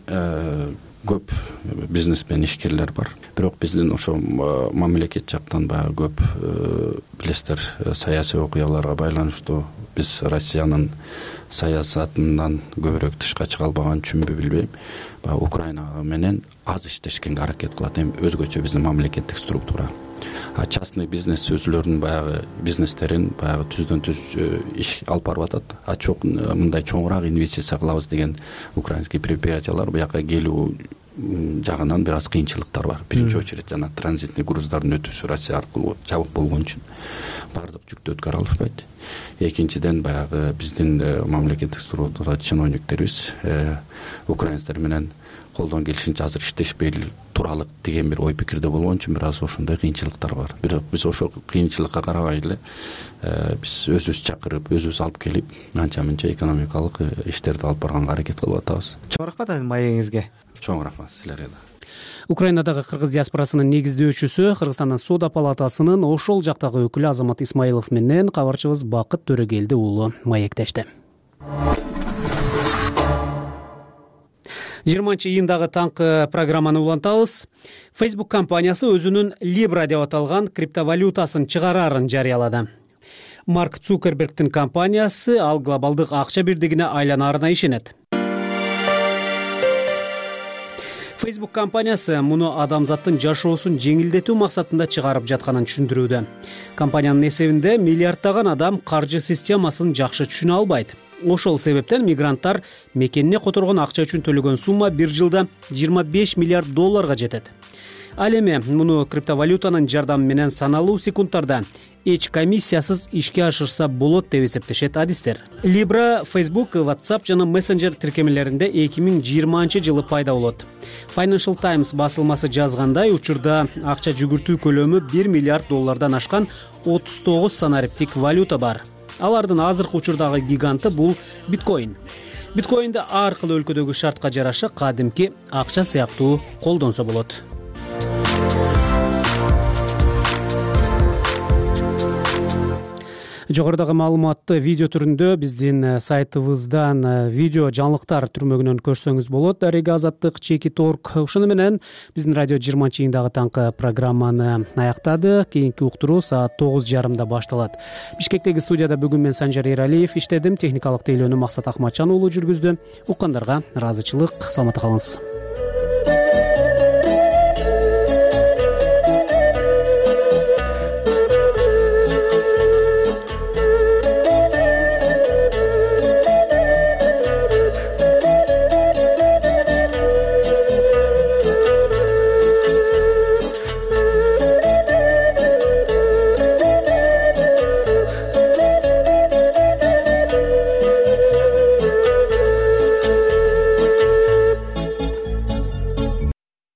көп бизнесмен ишкерлер бар. Бирок биздин ошо мамлекет жактан баягы көп билесиздер саясий окуяларга байланыштуу биз Россиянын саясатынан көбүрөөк тышка чыга албаган үчүнбү билбейм. Украина менен аз иштешкенге аракет кылат. Эми өзгөчө биздин мамлекеттик структура. Частный бизнес өзүлөрүнүн баягы бизнестерин баягы түздөн түз иш алып барып атат. Мындай чоңураак инвестиция кылабыз деген украинский предприятиялар буяка келүү жагынан бир аз кыйынчылыктар бар. Биринчи очередь жана транзитный груздардын өтүүсү Россия аркылуу жабык болгон үчүн баардык жүктү өткөрө алышпайт. Экинчиден баягы биздин мамлекеттик структура чиновниктерибиз украинецтер менен колдон келишинче азыр иштешпей туралык деген бир ой пикирде болгон үчүн бир аз ошондой кыйынчылыктар бар. Бирок биз ошол кыйынчылыкка карабай эле биз өзүбүз чакырып, өзүбүз алып келип, анча-мынча экономикалык иштерди алып барганга аракет кылып атабыз. Чоң рахмат маегиңизге. Чоң рахмат силерге да. Украинадагы кыргыз диаспорасынын негиздөөчүсү, Кыргызстандын Соода палатасынын ошол жактагы өкүлү Азамат Исмаилов менен кабарчыбыз Бакыт Төрөгелди уулу маектешти. 20-июндагы таңкы программаны улантабыз. Facebook компаниясы өзүнүн Libra деп аталган криптовалютасын чыгарарын жарыялады. Марк Цукербергдин компаниясы ал глобалдык акча бирдигине айланаарына ишенет. Facebook компаниясы муну адамзаттын жашоосун жеңилдетүү максатында чыгарып жатканын түшүндүрүүдө. Компаниянын эсебинде миллиарддаган адам каржы системасын жакшы түшүнө албайт. Ошол себептен мигранттар мекенине которгон акча үчүн төлөгөн сумма бир жылда 25 миллиард долларга жетет. Ал эми муну криптовалютанын жардамы менен саналуу секундтарда эч комиссиясыз ишке ашырса болот деп эсептешет адистер. Libra, Facebook, WhatsApp жана Messenger тиркемелеринде 2020-жылы пайда болот. Financial Times басылмасы жазгандай, учурда акча жүгүртүү көлөмү 1 миллиард доллардан ашкан 39 санариптик валюта бар. алардын азыркы учурдагы гиганты бул биткоин. Биткоинди ар кыл өлкөдөгү шартка жараша кадимки акча сыяктуу колдонсо болот. Жогорудагы маалыматты видео түрүндө биздин сайтыбыздан видео жаңылыктар түрмөгүнөн көрсөңүз болот. Дарега Азаттык, Чеки Торг. Ушуну менен биздин радио 20 чыйындагы таңкы программаны аяктады. Кийинки уктуруу саат 9:30 башталат. Бишкектеги студияда бүгүн мен Санжар Эралиев иштедим. Техникалык тейлөөнү Максат Акматжан уулу жүргүздү. Уккандарга ыраазычылык. Саламатта калыңыз.